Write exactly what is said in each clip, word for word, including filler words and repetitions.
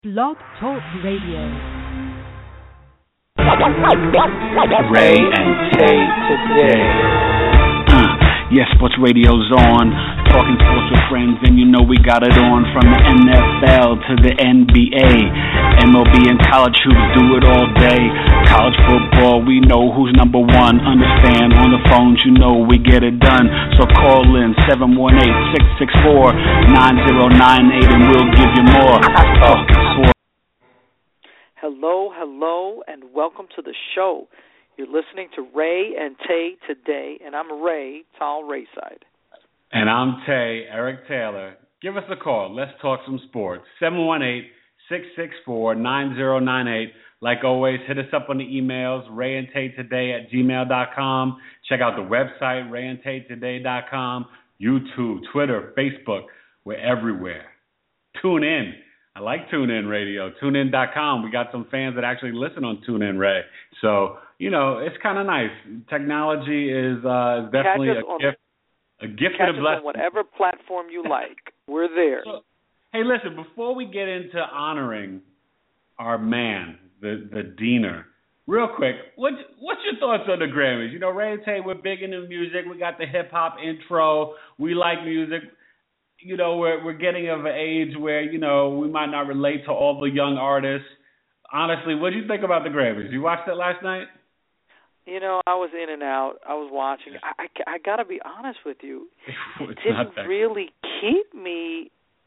Blog Talk Radio. Ray and Tay today. Uh, yes, sports radio's on. Talking sports with friends, and you know we got it on from the N F L to the N B A, M L B and college hoops, do it all day. College football, we know who's number one. Understand on the phones, you know we get it done. So call in seven one eight, six six four, nine zero nine eight, and we'll give you more. Talking sports. Hello, hello, and welcome to the show. You're listening to Ray and Tay today, and I'm Ray, Tal Rayside. And I'm Tay, Eric Taylor. Give us a call. Let's talk some sports. seven one eight, six six four, nine zero nine eight. Like always, hit us up on the emails, ray and tay today at gmail dot com. Check out the website, ray and tay today dot com. YouTube, Twitter, Facebook. We're everywhere. Tune in. I like TuneIn Radio, tune in dot com. We got some fans that actually listen on TuneIn, Ray. So, you know, it's kind of nice. Technology is, uh, is definitely a on, gift, a gift catch and a blessing. On whatever platform you like. We're there. So, hey, listen, before we get into honoring our man, the, the Deaner, real quick, what, what's your thoughts on the Grammys? You know, Ray and Tay, we're big into music. We got the hip-hop intro. We like music. You know, we're we're getting of an age where, you know, we might not relate to all the young artists. Honestly, what did you think about the Grammys? You watched it last night? You know, I was in and out. I was watching. I, I, I got to be honest with you. It didn't really keep me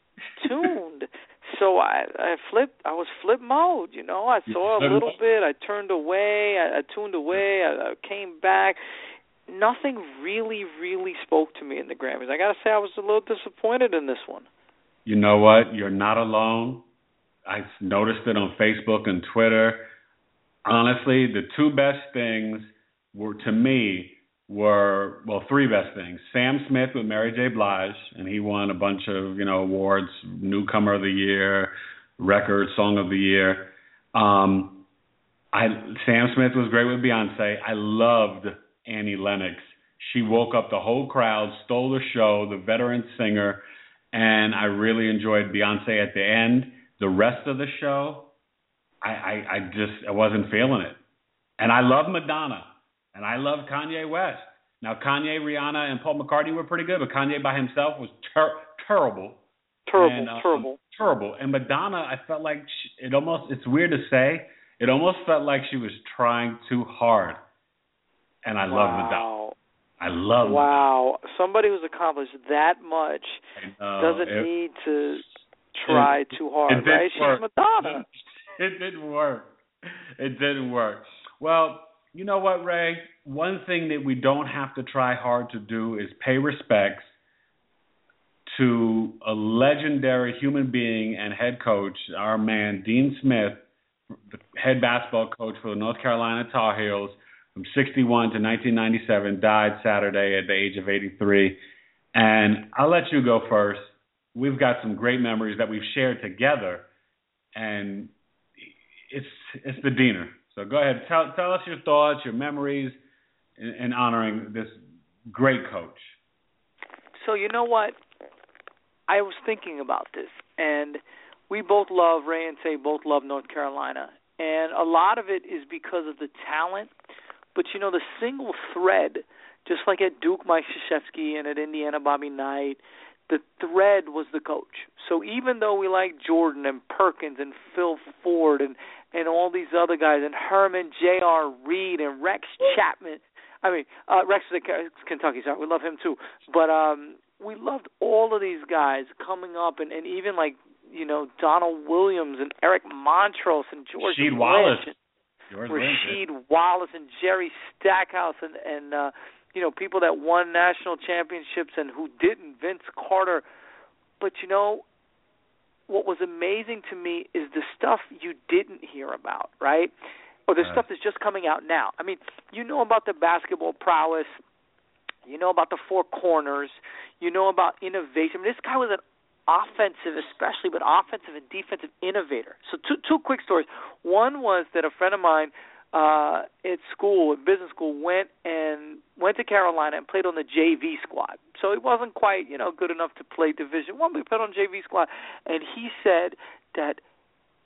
tuned. So I, I flipped. I was flip mode, you know. I saw a little bit. I turned away. I, I tuned away. I, I came back. Nothing really, really spoke to me in the Grammys. I got to say I was a little disappointed in this one. You know what? You're not alone. I noticed it on Facebook and Twitter. Honestly, the two best things were, to me, were, well, three best things. Sam Smith with Mary J. Blige, and he won a bunch of, you know, awards, Newcomer of the Year, Record, Song of the Year. Um, I Sam Smith was great with Beyonce. I loved Annie Lennox. She woke up the whole crowd, stole the show, the veteran singer, and I really enjoyed Beyonce at the end. The rest of the show, I, I, I just I wasn't feeling it. And I love Madonna, and I love Kanye West. Now, Kanye, Rihanna, and Paul McCartney were pretty good, but Kanye by himself was ter- terrible. Terrible, and, um, terrible. Terrible. And Madonna, I felt like she, it almost, it's weird to say, it almost felt like she was trying too hard. And I wow. love Madonna. I love Wow. Madonna. Somebody who's accomplished that much uh, doesn't it, need to try it, too hard, it right? Work. She's Madonna. It didn't work. It didn't work. Well, you know what, Ray? One thing that we don't have to try hard to do is pay respects to a legendary human being and head coach, our man, Dean Smith, the head basketball coach for the North Carolina Tar Heels, from sixty-one to nineteen ninety-seven, died Saturday at the age of eighty-three. And I'll let you go first. We've got some great memories that we've shared together, and it's it's the Deaner. So go ahead, tell tell us your thoughts, your memories, in, in honoring this great coach. So you know what? I was thinking about this, and we both love, Ray and Tay both love North Carolina, and a lot of it is because of the talent. But, you know, the single thread, just like at Duke, Mike Krzyzewski, and at Indiana, Bobby Knight, the thread was the coach. So even though we like Jordan and Perkins and Phil Ford and, and all these other guys, and Herman, J R. Reed, and Rex Chapman, I mean, uh, Rex is at Kentucky, sorry, we love him too. But um, we loved all of these guys coming up, and, and even like, you know, Donald Williams and Eric Montrose and George Sheed Lynch. Wallace. George Rasheed Lynch. Wallace and Jerry Stackhouse and, and uh, you know, people that won national championships and who didn't, Vince Carter. But, you know, what was amazing to me is the stuff you didn't hear about, right? Or the right. stuff that's just coming out now. I mean, you know about the basketball prowess. You know about the four corners. You know about innovation. I mean, this guy was an offensive especially, but offensive and defensive innovator. So two two quick stories. One was that a friend of mine uh, at school, at business school, went and went to Carolina and played on the J V squad. So he wasn't quite, you know, good enough to play Division One, but he played on J V squad. And he said that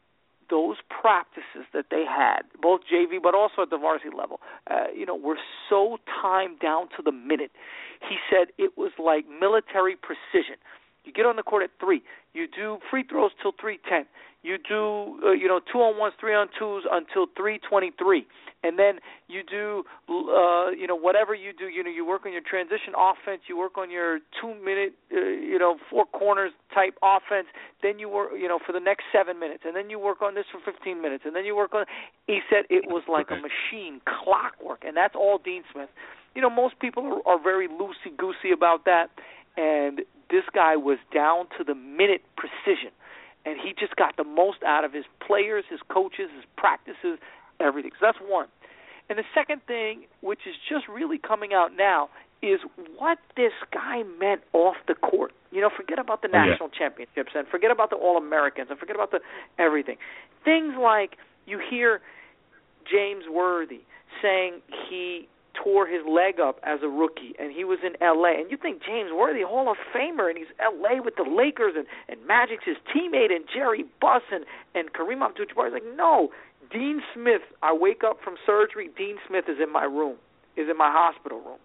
those practices that they had, both J V but also at the varsity level, uh, you know, were so timed down to the minute. He said it was like military precision. You get on the court at three. You do free throws till three ten. You do, uh, you know, two on ones, three on twos until three twenty-three, and then you do, uh, you know, whatever you do. You know, you work on your transition offense. You work on your two-minute, uh, you know, four corners type offense. Then you work, you know, for the next seven minutes, and then you work on this for fifteen minutes, and then you work on. He said it was like a machine, clockwork, and that's all Dean Smith. You know, most people are, are very loosey-goosey about that, and this guy was down to the minute precision. And he just got the most out of his players, his coaches, his practices, everything. So that's one. And the second thing, which is just really coming out now, is what this guy meant off the court. You know, forget about the national yeah. championships and forget about the All-Americans and forget about the everything. Things like you hear James Worthy saying he tore his leg up as a rookie, and he was in L A. And you think James Worthy, Hall of Famer, and he's L A with the Lakers, and, and Magic's his teammate, and Jerry Buss, and, and Kareem Abdul-Jabbar. He's like, no, Dean Smith, I wake up from surgery, Dean Smith is in my room, is in my hospital room.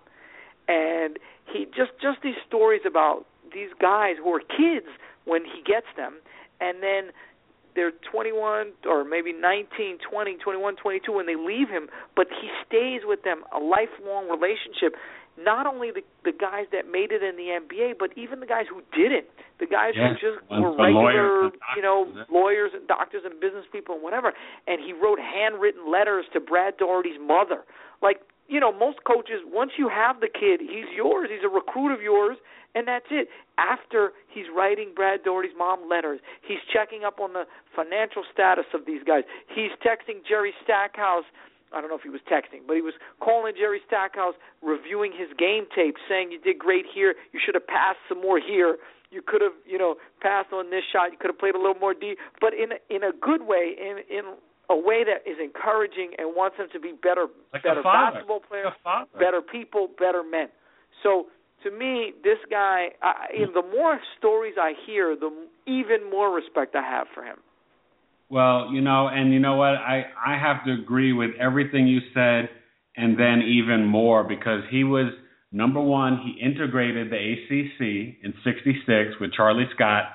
And he just, just these stories about these guys who are kids when he gets them, and then they're twenty-one or maybe nineteen, twenty, twenty-one, twenty-two when they leave him, but he stays with them, a lifelong relationship. Not only the, the guys that made it in the N B A, but even the guys who didn't, the guys yeah. who just One, were regular, lawyers you know, lawyers and doctors and business people and whatever. And he wrote handwritten letters to Brad Daugherty's mother. Like, you know, most coaches, once you have the kid, he's yours, he's a recruit of yours, and that's it. After he's writing Brad Daugherty's mom letters, he's checking up on the financial status of these guys. He's texting Jerry Stackhouse. I don't know if he was texting, but he was calling Jerry Stackhouse, reviewing his game tape, saying you did great here. You should have passed some more here. You could have, you know, passed on this shot. You could have played a little more D, but in a, in a good way, in in a way that is encouraging and wants them to be better, like better basketball players, like better people, better men. So. To me, this guy, I, the more stories I hear, the even more respect I have for him. Well, you know, and you know what? I, I have to agree with everything you said and then even more because he was, number one, he integrated the A C C in sixty-six with Charlie Scott.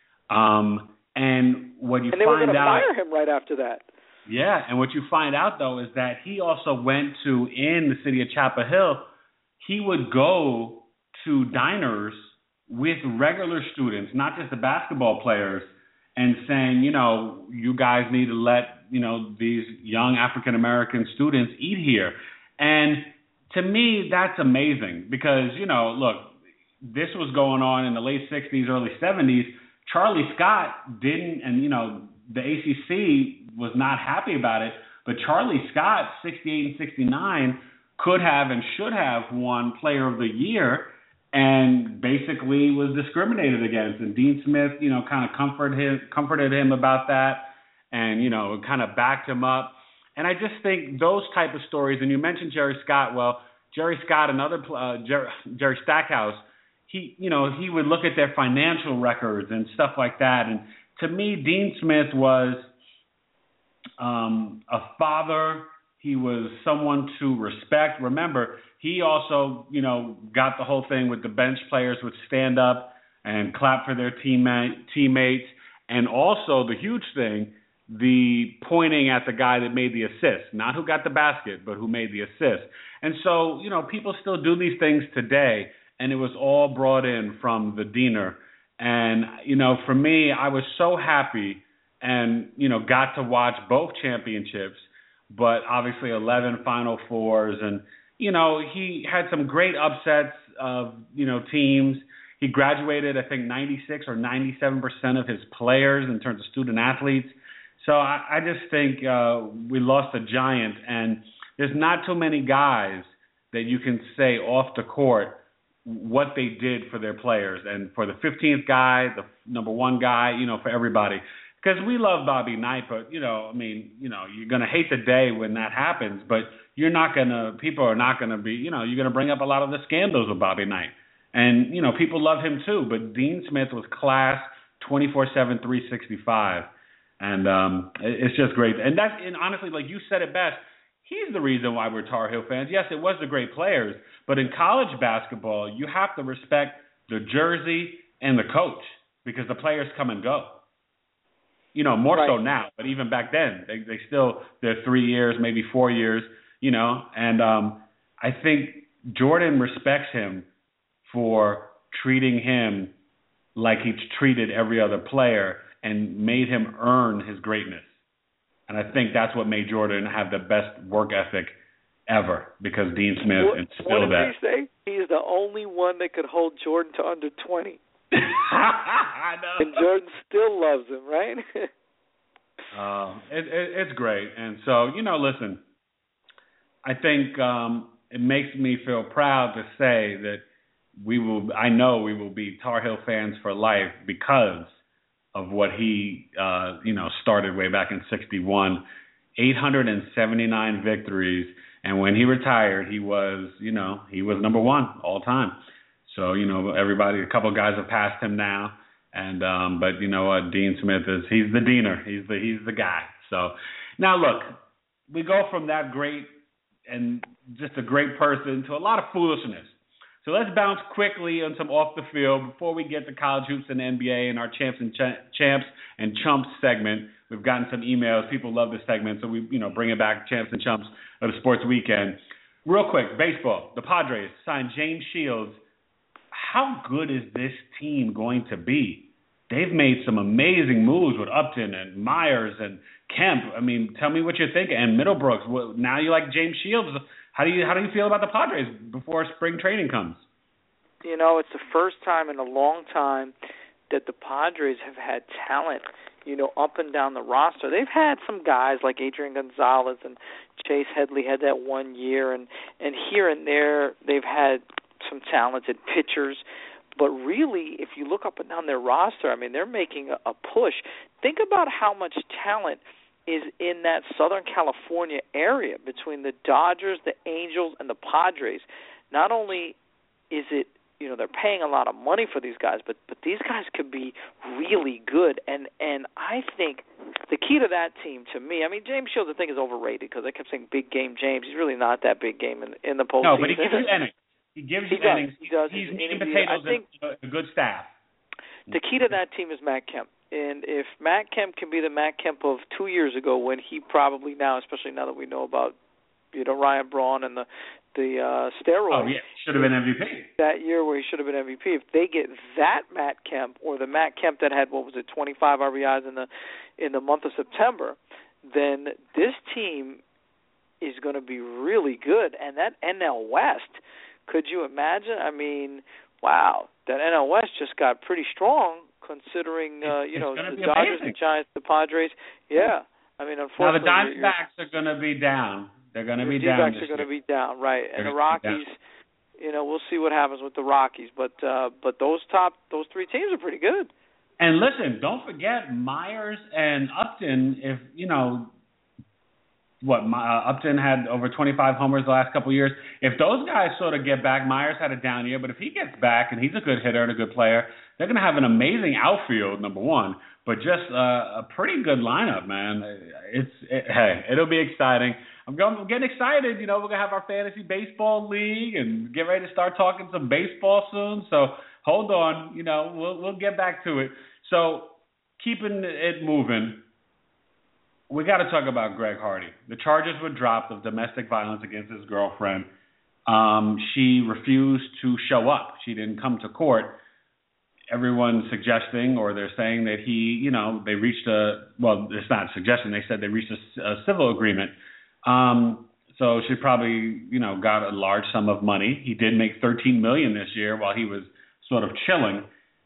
Um, and what you and they find were going to out, fire him right after that. Yeah, and what you find out, though, is that he also went to, in the city of Chapel Hill, he would go to diners with regular students, not just the basketball players, and saying, you know, you guys need to let, you know, these young African-American students eat here. And to me, that's amazing because, you know, look, this was going on in the late sixties, early seventies. Charlie Scott didn't, and, you know, the A C C was not happy about it, but Charlie Scott, sixty-eight and sixty-nine, could have and should have won Player of the Year and basically was discriminated against. And Dean Smith, you know, kind of comforted him, comforted him about that and, you know, kind of backed him up. And I just think those type of stories, and you mentioned Jerry Scott, well, Jerry Scott, another uh, Jerry, Jerry Stackhouse, he, you know, he would look at their financial records and stuff like that. And to me, Dean Smith was um, a father. He was someone to respect. Remember, he also, you know, got the whole thing with the bench players would stand up and clap for their teammate, teammates. And also the huge thing, the pointing at the guy that made the assist, not who got the basket, but who made the assist. And so, you know, people still do these things today, and it was all brought in from the Diener. And, you know, for me, I was so happy and, you know, got to watch both championships, but obviously eleven Final Fours. And, you know, he had some great upsets of, you know, teams. He graduated, I think, ninety-six or ninety-seven percent of his players in terms of student athletes. So I, I just think uh, we lost a giant, and there's not too many guys that you can say off the court what they did for their players. And for the fifteenth guy, the number one guy, you know, for everybody. Because we love Bobby Knight, but, you know, I mean, you know, you're going to hate the day when that happens, but you're not going to, people are not going to be, you know, you're going to bring up a lot of the scandals of Bobby Knight. And, you know, people love him too, but Dean Smith was class twenty-four seven, three sixty-five. And um, it's just great. And that's and honestly, like you said it best, he's the reason why we're Tar Heel fans. Yes, it was the great players, but in college basketball, you have to respect the jersey and the coach because the players come and go. You know, more right. so now, but even back then, they they still they're three years, maybe four years. You know, and um, I think Jordan respects him for treating him like he treated every other player and made him earn his greatness. And I think that's what made Jordan have the best work ethic ever because Dean Smith what, instilled that. What did he say? He's the only one that could hold Jordan to under twenty. I know. And Jordan still loves him, right? uh, it, it, it's great. And so, you know, listen, I think um, it makes me feel proud to say that we will, I know we will be Tar Heel fans for life because of what he, uh, you know, started way back in sixty-one, eight hundred seventy-nine victories. And when he retired, he was, you know, he was number one all time. So, you know, everybody, a couple of guys have passed him now. And, um, but you know what, Dean Smith is, he's the deaner. He's the, he's the guy. So now look, we go from that great and just a great person to a lot of foolishness. So let's bounce quickly on some off the field before we get to college hoops and the N B A and our champs and ch- champs and chumps segment. We've gotten some emails. People love this segment, so we, you know, bring it back. Champs and chumps of the sports weekend. Real quick, baseball. The Padres signed James Shields. How good is this team going to be? They've made some amazing moves with Upton and Myers and Kemp. I mean, tell me what you're thinking. And Middlebrooks. Well, now you like James Shields. How do you how do you feel about the Padres before spring training comes? You know, it's the first time in a long time that the Padres have had talent, you know, up and down the roster. They've had some guys like Adrian Gonzalez and Chase Headley had that one year, and, and here and there they've had some talented pitchers. But really, if you look up and down their roster, I mean, they're making a, a push. Think about how much talent is in that Southern California area between the Dodgers, the Angels, and the Padres. Not only is it, you know, they're paying a lot of money for these guys, but but these guys could be really good. And and I think the key to that team, to me, I mean, James Shields, I think, is overrated because I kept saying big game James. He's really not that big game in, in the postseason. No, but he gives you innings. He gives you he innings. Does. He does. He's meat and potatoes I think and a good staff. The key to that team is Matt Kemp. And if Matt Kemp can be the Matt Kemp of two years ago, when he probably now, especially now that we know about, you know, Ryan Braun and the the uh, steroids. Oh yeah, should have been M V P that year where he should have been M V P. If they get that Matt Kemp or the Matt Kemp that had what was it, twenty-five R B Is in the in the month of September, then this team is going to be really good. And that N L West, could you imagine? I mean, wow, that N L West just got pretty strong. Considering, uh, you know, the Dodgers, the Giants, the Padres, yeah. I mean, unfortunately, now the Diamondbacks are going to be down. They're going to be down. The Diamondbacks are going to be down, right? And the Rockies, you know, we'll see what happens with the Rockies, but uh, but those top, those three teams are pretty good. And listen, don't forget Myers and Upton. If you know what, uh, Upton had over twenty-five homers the last couple of years. If those guys sort of get back, Myers had a down year, but if he gets back and he's a good hitter and a good player, they're going to have an amazing outfield, number one, but just uh, a pretty good lineup, man. It's it, hey, it'll be exciting. I'm going, I'm getting excited. You know, we're gonna have our fantasy baseball league and get ready to start talking some baseball soon. So hold on, you know, we'll we'll get back to it. So keeping it moving, we got to talk about Greg Hardy. The charges were dropped of domestic violence against his girlfriend. Um, she refused to show up. She didn't come to court. Everyone's suggesting, or they're saying that he, you know, they reached a, well, it's not suggesting, they said they reached a, a civil agreement. Um, so she probably, you know, got a large sum of money. He did make thirteen million dollars this year while he was sort of chilling.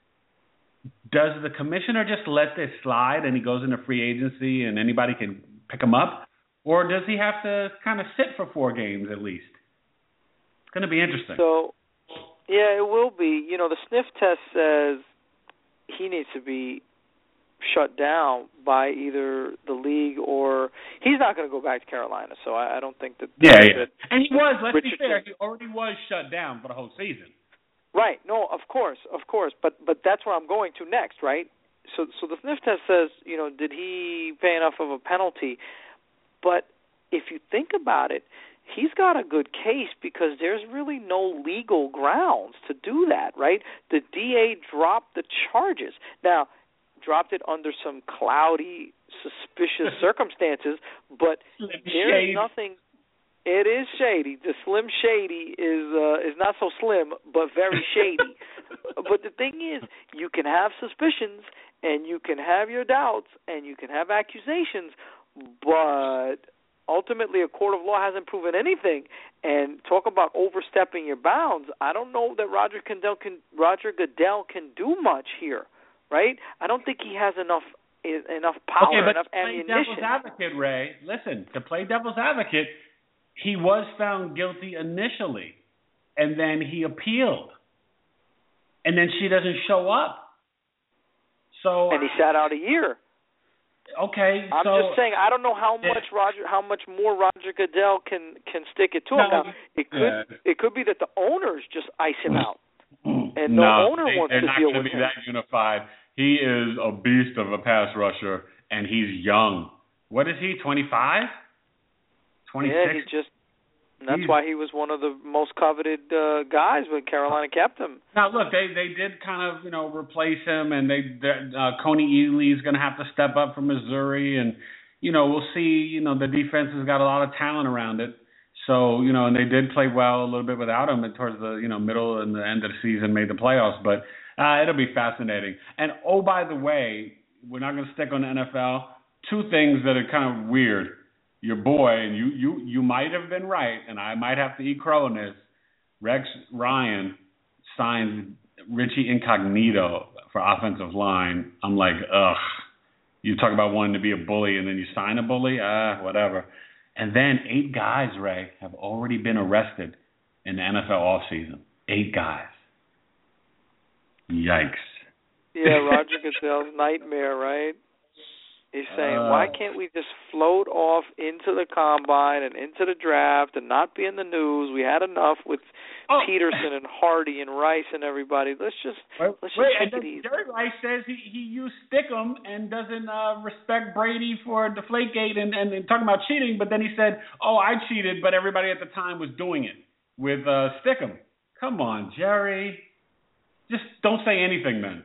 Does the commissioner just let this slide and he goes into free agency and anybody can pick him up? Or does he have to kind of sit for four games at least? It's going to be interesting. So, yeah, it will be. You know, the sniff test says he needs to be shut down by either the league or he's not going to go back to Carolina. So I, I don't think that. Yeah, yeah. That and he was, let's Richardson, be fair, he already was shut down for the whole season. Right. No, of course, of course. But but that's where I'm going to next, right? so so the sniff test says, you know, did he pay enough of a penalty? But if you think about it, he's got a good case because there's really no legal grounds to do that, right? The D A dropped the charges. Now, dropped it under some cloudy, suspicious circumstances, but there's nothing. It is shady. The Slim Shady is uh, is not so slim, but very shady. But the thing is, you can have suspicions, and you can have your doubts, and you can have accusations, but ultimately a court of law hasn't proven anything. And talk about overstepping your bounds. I don't know that Roger Goodell can, Roger Goodell can do much here, right? I don't think he has enough enough power, okay, but enough to play ammunition. Devil's advocate, Ray, listen, to play devil's advocate, he was found guilty initially, and then he appealed, and then she doesn't show up. So and he sat out a year. Okay, I'm so, just saying I don't know how much Roger, how much more Roger Goodell can can stick it to him. No, now it could yeah. it could be that the owners just ice him out, and no, no owner they, wants they're to not deal gonna with be him. that unified. He is a beast of a pass rusher, and he's young. What is he? twenty-five? twenty-six? Yeah, he just. That's he's, why he was one of the most coveted uh, guys when Carolina kept him. Now, look, they they did kind of you know replace him, and they uh, Coney Ealy is going to have to step up from Missouri, and you know we'll see. You know the defense has got a lot of talent around it, so you know, and they did play well a little bit without him, and towards the you know middle and the end of the season made the playoffs, but uh, it'll be fascinating. And oh, by the way, we're not going to stick on the N F L. Two things that are kind of weird. Your boy, and you, you, you might have been right, and I might have to eat crow on this. Rex Ryan signs Richie Incognito for offensive line. I'm like, ugh. You talk about wanting to be a bully, and then you sign a bully? Ah, whatever. And then eight guys, Ray, have already been arrested in the N F L offseason. Eight guys. Yikes. Yeah, Roger Goodell's nightmare, right? He's saying, uh, why can't we just float off into the combine and into the draft and not be in the news? We had enough with oh. Peterson and Hardy and Rice and everybody. Let's just wait, let's just wait, take and it easy. Jerry Rice says he, he used Stickum and doesn't uh, respect Brady for Deflategate and, and, and talking about cheating, but then he said, oh, I cheated, but everybody at the time was doing it with uh, Stickum. Come on, Jerry. Just don't say anything then.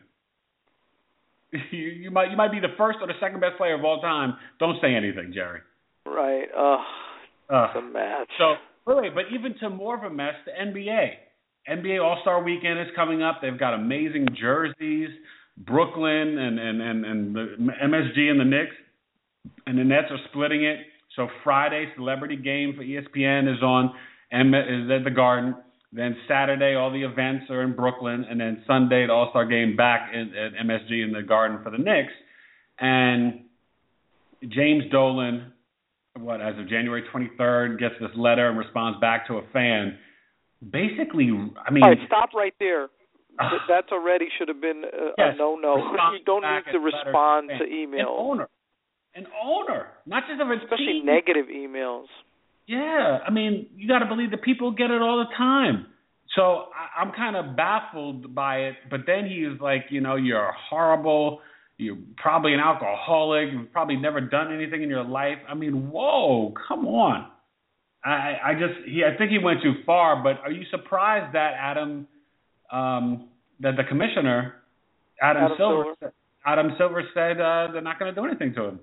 You, you might you might be the first or the second best player of all time. Don't say anything, Jerry. Right. Ugh. Uh, it's a match. So, wait, but even to more of a mess, the N B A. N B A All-Star Weekend is coming up. They've got amazing jerseys. Brooklyn and, and, and, and the M S G and the Knicks. And the Nets are splitting it. So Friday, Celebrity Game for E S P N is on, is at the Garden. Then Saturday, all the events are in Brooklyn. And then Sunday, the All-Star Game back in, at M S G in the Garden for the Knicks. And James Dolan, what, as of January twenty-third, gets this letter and responds back to a fan. Basically, I mean... All right, stop right there. Uh, That's already should have been a, yes, a no-no. You don't need to respond to, to emails. An owner. An owner. Not just of a Especially team. negative emails. Yeah, I mean, you got to believe that people get it all the time. So I, I'm kind of baffled by it. But then he was like, you know, you're horrible. You're probably an alcoholic. You've probably never done anything in your life. I mean, whoa, come on. I, I just, he, I think he went too far. But are you surprised that Adam, um, that the commissioner, Adam, Adam Silver, Silver, Adam Silver said uh, they're not going to do anything to him?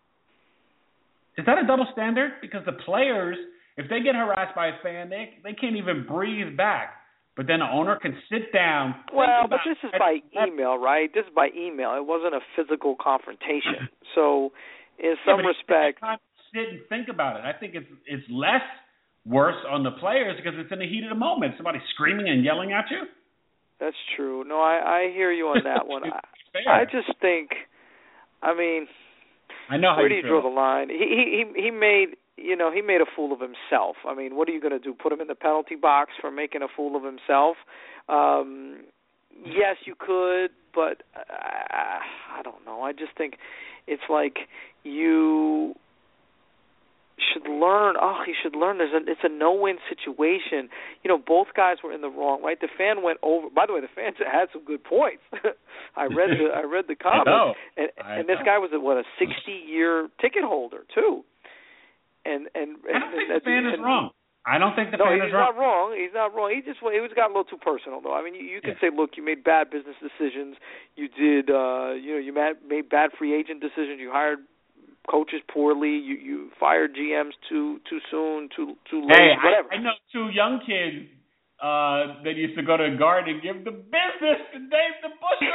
Is that a double standard? Because the players, if they get harassed by a fan, they they can't even breathe back. But then the owner can sit down. Well, but this is by email, right? This is by email. It wasn't a physical confrontation. So, in some yeah, respect, time to sit and think about it. I think it's it's less worse on the players because it's in the heat of the moment. Somebody screaming and yelling at you. That's true. No, I, I hear you on that one. I, I just think, I mean, I know how where you do you feel. draw the line? He he he made you know he made a fool of himself. I mean, what are you going to do? Put him in the penalty box for making a fool of himself? Um, yes, you could, but uh, I don't know. I just think it's like you should learn. Oh, he should learn. There's a, it's a no-win situation. You know, both guys were in the wrong, right? The fan went over. By the way, the fans had some good points. I read the I read the comments, and, and this guy was a, what a sixty-year ticket holder too. And and, and I don't think and, the fan and, is wrong. I don't think the no, fan he's is wrong. not wrong. He's not wrong. He just it was got a little too personal, though. I mean, you, you can yeah. say, look, you made bad business decisions. You did, uh, you know, you made, made bad free agent decisions. You hired coaches poorly. You you fired G Ms too too soon, too too late. Hey, whatever. I, I know two young kids uh, that used to go to Garden and give the business to Dave the Busher.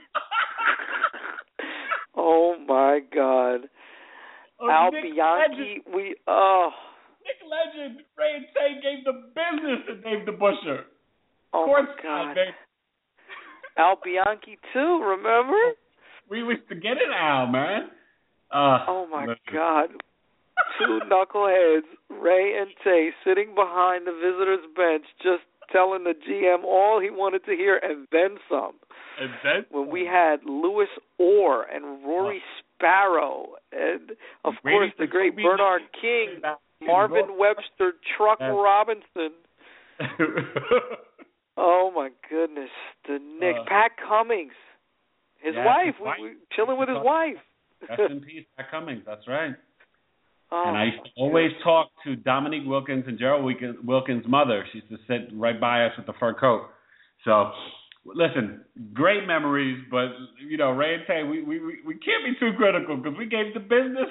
Oh my God, oh, Al Nick Bianchi, Legend. we oh. Nick Legend, Ray and Tay gave the business to Dave the Busher. Oh Course my God. Time, Al Bianchi too, remember? We used to get it, Al, man. Uh, oh my listen. God. Two knuckleheads, Ray and Tay, sitting behind the visitors' bench, just telling the G M all he wanted to hear and then some. And then when some. we had Louis Orr and Rory oh. Sparrow and, of Waiting course, the great Bernard King, Marvin Webster, Truck yeah. Robinson. Oh, my goodness. The Nick. Uh, Pat Cummings. His yeah, wife. His wife. We, we chilling with his wife. Rest in peace, Pat Cummings. That's right. Oh, and I used to always talk to Dominique Wilkins and Gerald Wilkins' mother. She used to sit right by us with the fur coat. So, listen, great memories, but, you know, Ray and Tay, we, we, we can't be too critical because we gave the business.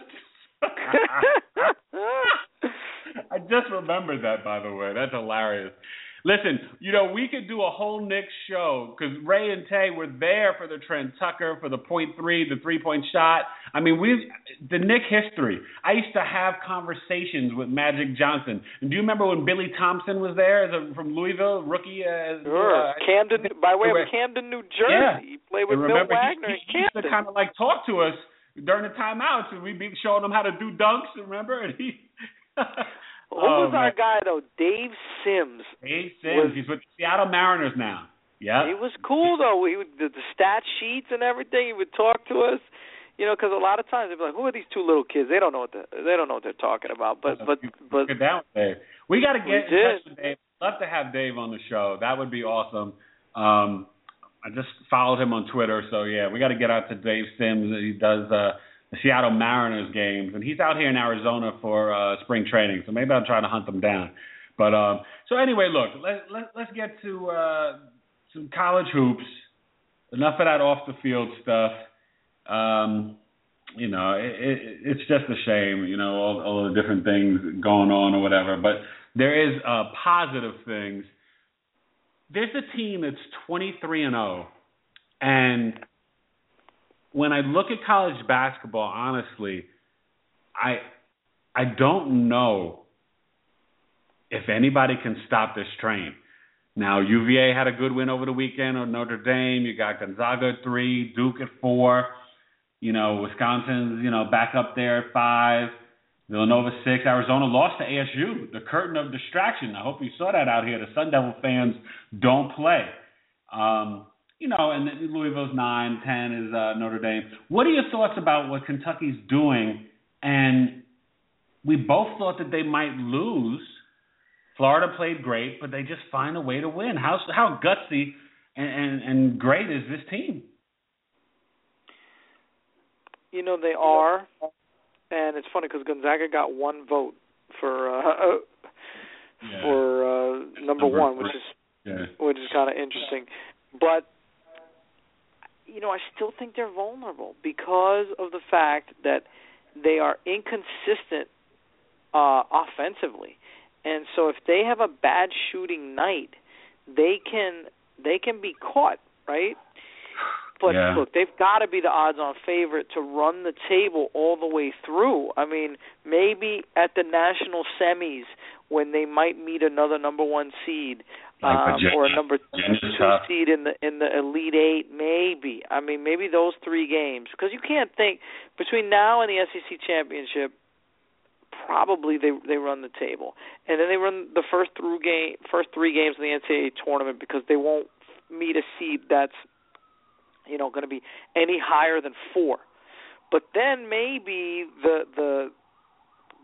I just remembered that, by the way. That's hilarious. Listen, you know, we could do a whole Knicks show because Ray and Tay were there for the Trent Tucker, for the point three, the three-point shot. I mean, we the Knicks history. I used to have conversations with Magic Johnson. And do you remember when Billy Thompson was there as a, from Louisville, rookie? Uh, sure. Uh, Camden, by way of Camden, New Jersey. Yeah. He played with Bill Wagner he, in he, Camden. He used to kind of like talk to us during the timeouts, and we'd be showing him how to do dunks, remember? And he... Who was oh, our guy, though? Dave Sims. Dave Sims. Was, He's with the Seattle Mariners now. Yeah. He was cool, though. He would, the, the stat sheets and everything. He would talk to us. You know, because a lot of times they'd be like, "Who are these two little kids? They don't know what the, they don't know what they're talking about." But but but get down with Dave. We got to get in touch with Dave. Love to have Dave on the show. That would be awesome. Um, I just followed him on Twitter, so yeah, we got to get out to Dave Sims. He does. Uh, the Seattle Mariners games, and he's out here in Arizona for uh, spring training, so maybe I'll try to hunt him down. But um, so anyway, look, let, let, let's get to uh, some college hoops. Enough of that off the field stuff. Um, you know, it, it, it's just a shame, you know, all, all the different things going on or whatever. But there is uh, positive things. There's a team that's twenty-three and oh, and when I look at college basketball, honestly, I I don't know if anybody can stop this train. Now, U V A had a good win over the weekend on Notre Dame. You got Gonzaga at three, Duke at four. You know, Wisconsin's, you know, back up there at five. Villanova six. Arizona lost to A S U. The curtain of distraction. I hope you saw that out here. The Sun Devil fans don't play. Um You know, and Louisville's nine, ten is uh, Notre Dame. What are your thoughts about what Kentucky's doing? And we both thought that they might lose. Florida played great, but they just find a way to win. How how gutsy and, and, and great is this team? You know, they are. And it's funny because Gonzaga got one vote for uh, yeah. for uh, number, number one, which is yeah. which is kind of interesting. But you know, I still think they're vulnerable because of the fact that they are inconsistent uh, offensively, and so if they have a bad shooting night, they can they can be caught, right? But yeah. look, they've got to be the odds-on favorite to run the table all the way through. I mean, maybe at the national semis when they might meet another number one seed. Like um, or a number two seed in the in the Elite Eight, maybe. I mean, maybe those three games, because you can't think between now and the S E C championship. Probably they they run the table, and then they run the first through game first three games in the N C double A tournament because they won't meet a seed that's you know going to be any higher than four. But then maybe the the the what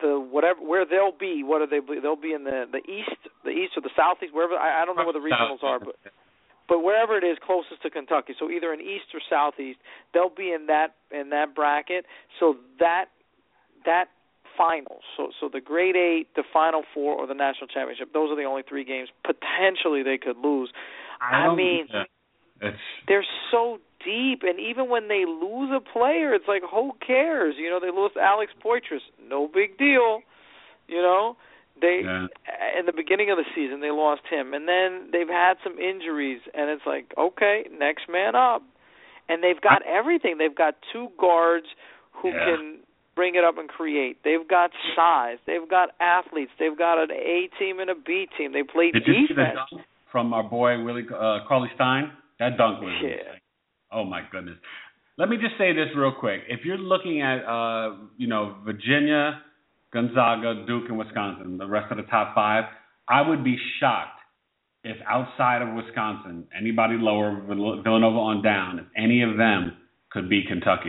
whatever where they'll be. What are they? They'll be in the the east, the east or the southeast, wherever. I, I don't know where the regionals are, but but wherever it is closest to Kentucky. So either in east or southeast, they'll be in that in that bracket. So that that finals. So so the grade eight, the Final Four, or the national championship. Those are the only three games potentially they could lose. I, I mean, yeah. they're so deep, and even when they lose a player, it's like, who cares? You know, they lost Alex Poitras, no big deal. You know, they yeah. in the beginning of the season they lost him, and then they've had some injuries, and it's like, okay, next man up. And they've got everything. They've got two guards who yeah. can bring it up and create. They've got size. They've got athletes. They've got an A team and a B team. They play Did defense. you see the dunk from our boy Willie uh, Cauley Stein? That dunk was yeah. insane. Oh my goodness. Let me just say this real quick. If you're looking at uh, you know, Virginia, Gonzaga, Duke, and Wisconsin, the rest of the top five, I would be shocked if outside of Wisconsin, anybody lower, Villanova on down, if any of them could beat Kentucky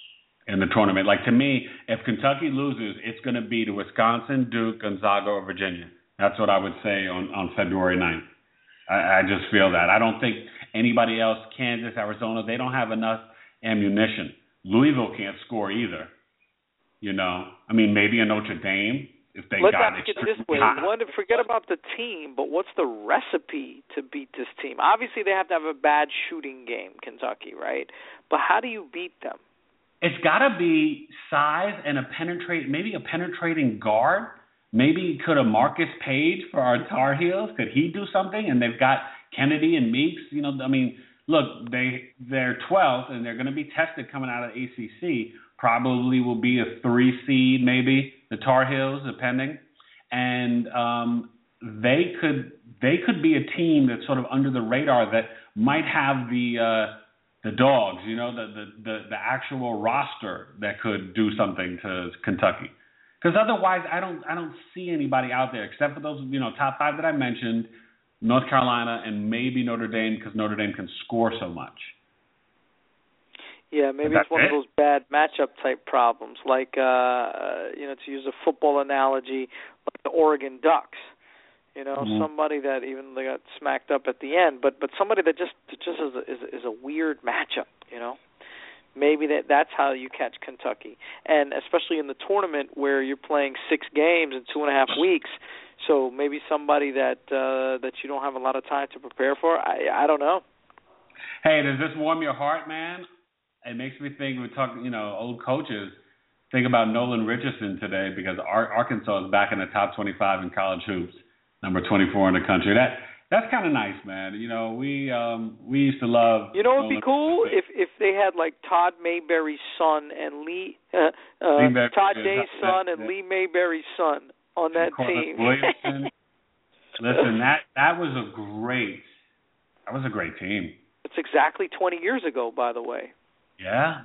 in the tournament. Like, to me, if Kentucky loses, it's going to be to Wisconsin, Duke, Gonzaga, or Virginia. That's what I would say on, on February ninth. I, I just feel that. I don't think anybody else, Kansas, Arizona, they don't have enough ammunition. Louisville can't score either. You know, I mean, maybe a Notre Dame. If they Let's got ask it it this way. One, forget about the team, but what's the recipe to beat this team? Obviously, they have to have a bad shooting game, Kentucky, right? But how do you beat them? It's got to be size and a penetrate, maybe a penetrating guard. Maybe could a Marcus Page for our Tar Heels, could he do something? And they've got Kennedy and Meeks. You know, I mean, look, they they're twelfth and they're going to be tested coming out of A C C. Probably will be a three seed, maybe the Tar Heels, depending. And um, they could they could be a team that's sort of under the radar that might have the uh, the dogs, you know, the, the the the actual roster that could do something to Kentucky. Because otherwise, I don't I don't see anybody out there except for those, you know, top five that I mentioned, North Carolina and maybe Notre Dame, because Notre Dame can score so much. Yeah, maybe it's one it? of those bad matchup type problems, like uh, you know, to use a football analogy, like the Oregon Ducks. You know, mm-hmm. somebody that even they got smacked up at the end, but but somebody that just just is a, is, is a weird matchup. You know, maybe that that's how you catch Kentucky, and especially in the tournament where you're playing six games in two and a half weeks. So maybe somebody that uh, that you don't have a lot of time to prepare for. I I don't know. Hey, does this warm your heart, man? It makes me think, we're talking, you know, old coaches, think about Nolan Richardson today, because Arkansas is back in the top twenty-five in college hoops, number twenty-four in the country. That That's kind of nice, man. You know, we um, we used to love. You know, it'd be cool if if they had like Todd Mayberry's son and Lee, uh, uh, Lee Mayberry, Todd Day's yeah, son and yeah. Lee Mayberry's son on that team. Williamson. Listen, that that was a great, that was a great team. It's exactly twenty years ago, by the way. Yeah.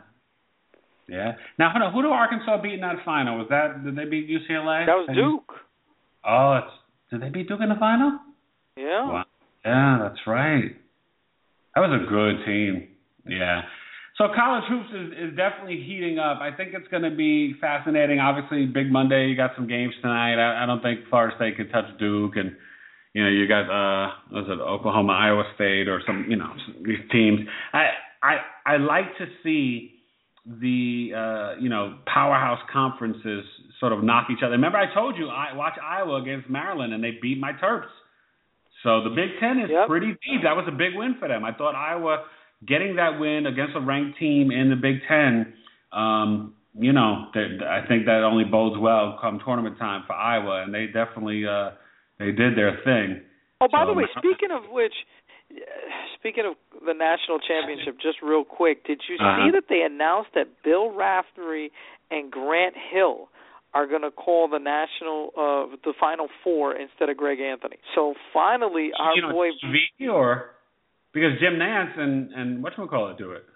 Yeah. Now, hold on, who did Arkansas beat in that final? Was that, did they beat U C L A? That was Duke. Oh, it's, did they beat Duke in the final? Yeah. Wow. Yeah, that's right. That was a good team. Yeah. So college hoops is, is definitely heating up. I think it's going to be fascinating. Obviously, Big Monday, you got some games tonight. I, I don't think Florida State can touch Duke, and you know, you got uh, was it Oklahoma, Iowa State, or some, you know, these teams. I I I like to see the uh, you know, powerhouse conferences sort of knock each other. Remember, I told you I watch Iowa against Maryland, and they beat my Terps. So the Big Ten is yep. pretty deep. That was a big win for them. I thought Iowa getting that win against a ranked team in the Big Ten, um, you know, I think that only bodes well come tournament time for Iowa, and they definitely uh, they did their thing. Oh, by so, the way, speaking of which, speaking of the national championship, just real quick, did you uh-huh. see that they announced that Bill Raftery and Grant Hill are going to call the national, uh, the Final Four instead of Greg Anthony? So finally, our you know, boy, T V or because Jim Nantz and and whatchamacallit do it.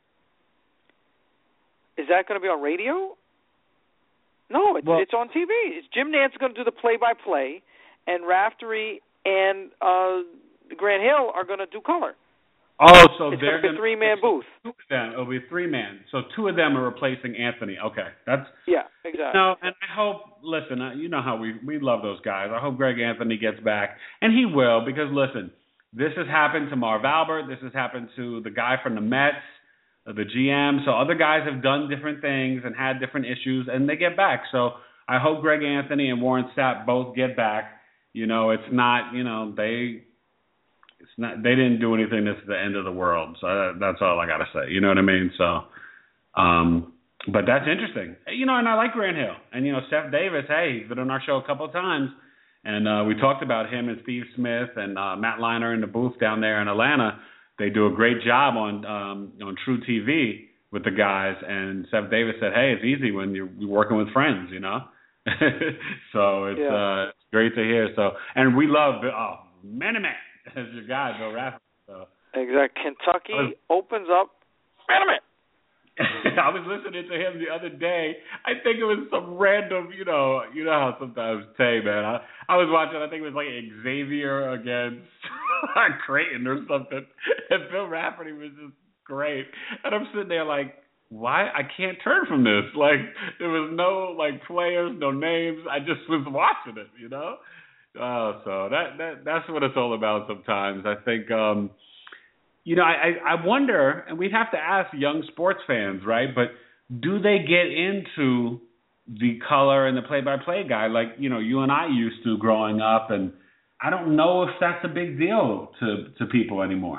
Is that going to be on radio? No, it's, well, it's on T V. It's Jim Nantz going to do the play-by-play, and Raftery and uh, Grant Hill are going to do color. Oh, so it's they're going to be a three-man booth. Two of them. It'll be three man. So two of them are replacing Anthony. Okay, that's yeah, exactly. No, and I hope. Listen, uh, you know how we we love those guys. I hope Greg Anthony gets back, and he will, because listen, this has happened to Marv Albert. This has happened to the guy from the Mets, uh, the G M. So other guys have done different things and had different issues, and they get back. So I hope Greg Anthony and Warren Sapp both get back. You know, it's not. You know, they. It's not. They didn't do anything that's the end of the world. So that, that's all I gotta say. You know what I mean? So, um, but that's interesting. You know, and I like Grant Hill, and you know, Seth Davis. Hey, he's been on our show a couple of times, and uh, we talked about him and Steve Smith and uh, Matt Liner in the booth down there in Atlanta. They do a great job on um, on True T V with the guys. And Seth Davis said, "Hey, it's easy when you're working with friends, you know." So it's yeah. uh, great to hear. So, and we love oh, man, man. As your guy, Bill Raftery. So. Exactly. Kentucky was, opens up. Wait a minute. I was listening to him the other day. I think it was some random, you know, you know how sometimes Tay, man. I, I was watching. I think it was like Xavier against Creighton or something, and Bill Raftery was just great. And I'm sitting there like, why? I can't turn from this. Like there was no like players, no names. I just was watching it, you know. Oh, so that, that that's what it's all about sometimes. I think, um, you know, I, I wonder, and we'd have to ask young sports fans, right? But do they get into the color and the play-by-play guy like, you know, you and I used to growing up? And I don't know if that's a big deal to, to people anymore.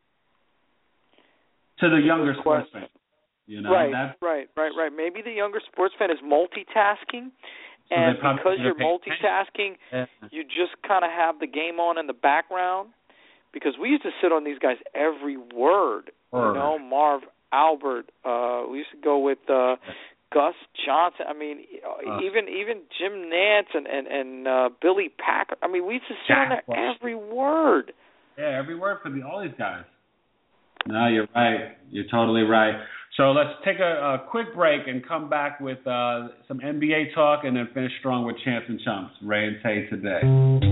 To the younger sports fan. You know, right, that's, right, right, right. Maybe the younger sports fan is multitasking. So and because you're multitasking, yeah. you just kind of have the game on in the background. Because we used to sit on these guys every word. word. You know, Marv Albert. Uh, we used to go with uh, Gus Johnson. I mean, uh, even even Jim Nance and and, and uh, Billy Packer. I mean, we used to sit Jack on there Bush. every word. Yeah, every word for the, all these guys. No, you're right. You're totally right. So let's take a, a quick break and come back with uh, some N B A talk and then finish strong with Chance and Chumps, Ray and Tay today.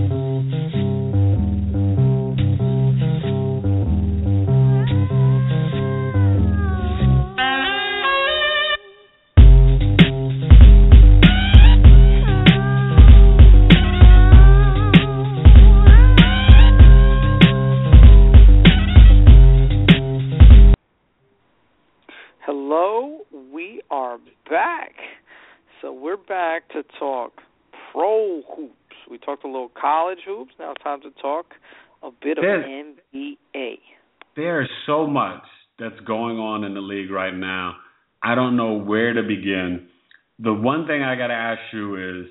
Back to talk pro hoops. We talked a little college hoops. Now it's time to talk a bit of there, N B A. There's so much that's going on in the league right now. I don't know where to begin. The one thing I got to ask you is,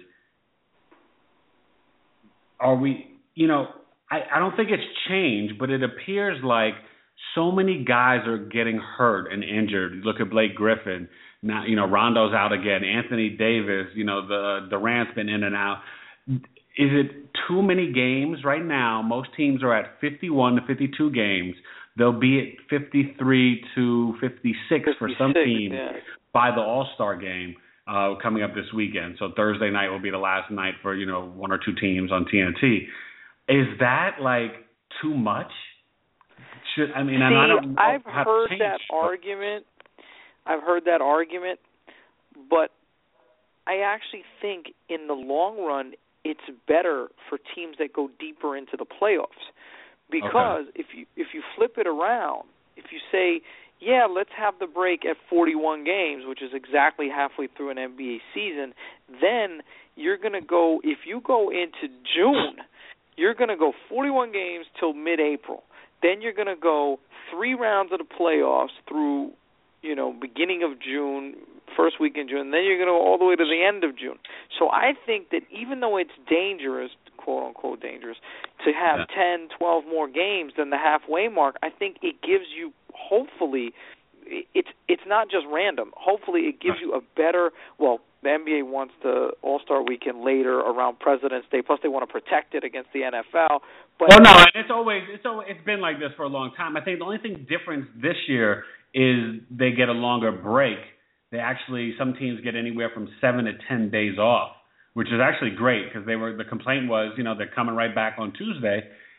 are we, you know, I, I don't think it's changed, but it appears like so many guys are getting hurt and injured. You look at Blake Griffin. Now, you know, Rondo's out again. Anthony Davis, you know, the Durant's been in and out. Is it too many games right now? Most teams are at fifty-one to fifty-two games. They'll be at fifty-three to fifty-six for some teams yeah. by the All-Star game uh, coming up this weekend. So Thursday night will be the last night for, you know, one or two teams on T N T. Is that, like, too much? Should I mean, See, and I don't know I've how heard to change, that but... argument. I've heard that argument, but I actually think in the long run it's better for teams that go deeper into the playoffs, because okay. if you if you flip it around, if you say, yeah, let's have the break at forty-one games, which is exactly halfway through an N B A season, then you're going to go, if you go into June, you're going to go forty-one games till mid-April. Then you're going to go three rounds of the playoffs through, you know, beginning of June, first week in June, and then you're going to go all the way to the end of June. So I think that even though it's dangerous, quote-unquote dangerous, to have yeah. ten, twelve more games than the halfway mark, I think it gives you, hopefully, it's it's not just random. Hopefully it gives you a better, well, the N B A wants the All-Star Weekend later around President's Day, plus they want to protect it against the N F L. But well, no, and it's always it's always, it's been like this for a long time. I think the only thing different this year is they get a longer break. They actually, some teams get anywhere from seven to ten days off, which is actually great, because they were the complaint was, you know, they're coming right back on Tuesday,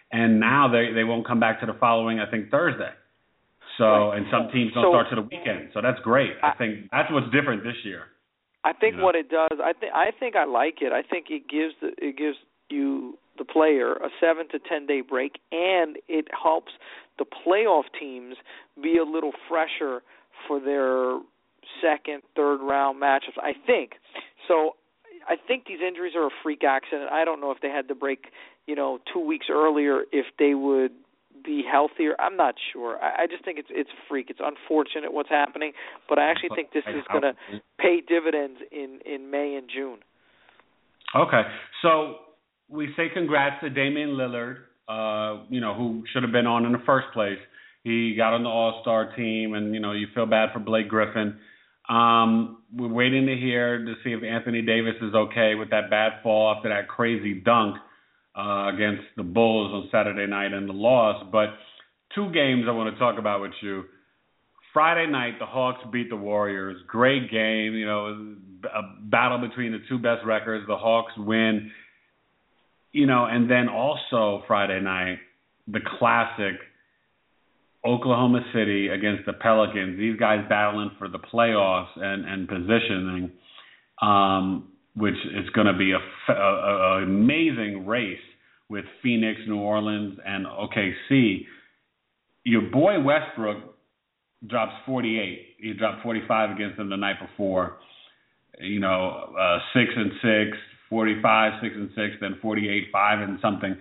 and now they they won't come back to the following, I think, Thursday. So, right. and some teams don't so, start to the weekend. So that's great. I, I think that's what's different this year. I think you know? what it does, I think I think I like it. I think it gives the, it gives you the player a seven to ten day break, and it helps the playoff teams be a little fresher for their second, third round matchups. I think so. I think these injuries are a freak accident. I don't know if they had to break, you know, two weeks earlier, if they would be healthier. I'm not sure. I, I just think it's it's a freak. It's unfortunate what's happening, but I actually think this is going to pay dividends in, in May and June. Okay, so we say congrats to Damian Lillard, uh, you know, who should have been on in the first place. He got on the All-Star team, and, you know, you feel bad for Blake Griffin. Um, we're waiting to hear to see if Anthony Davis is okay with that bad fall after that crazy dunk uh, against the Bulls on Saturday night and the loss. But two games I want to talk about with you. Friday night, the Hawks beat the Warriors. Great game. You know, a battle between the two best records. The Hawks win. You know, and then also Friday night, the classic Oklahoma City against the Pelicans. These guys battling for the playoffs and, and positioning, um, which is going to be a, a, a amazing race with Phoenix, New Orleans, and O K C. Your boy Westbrook drops forty-eight. He dropped forty-five against them the night before. You know, uh, six and six, forty-five, six and six, then forty-eight, five and something.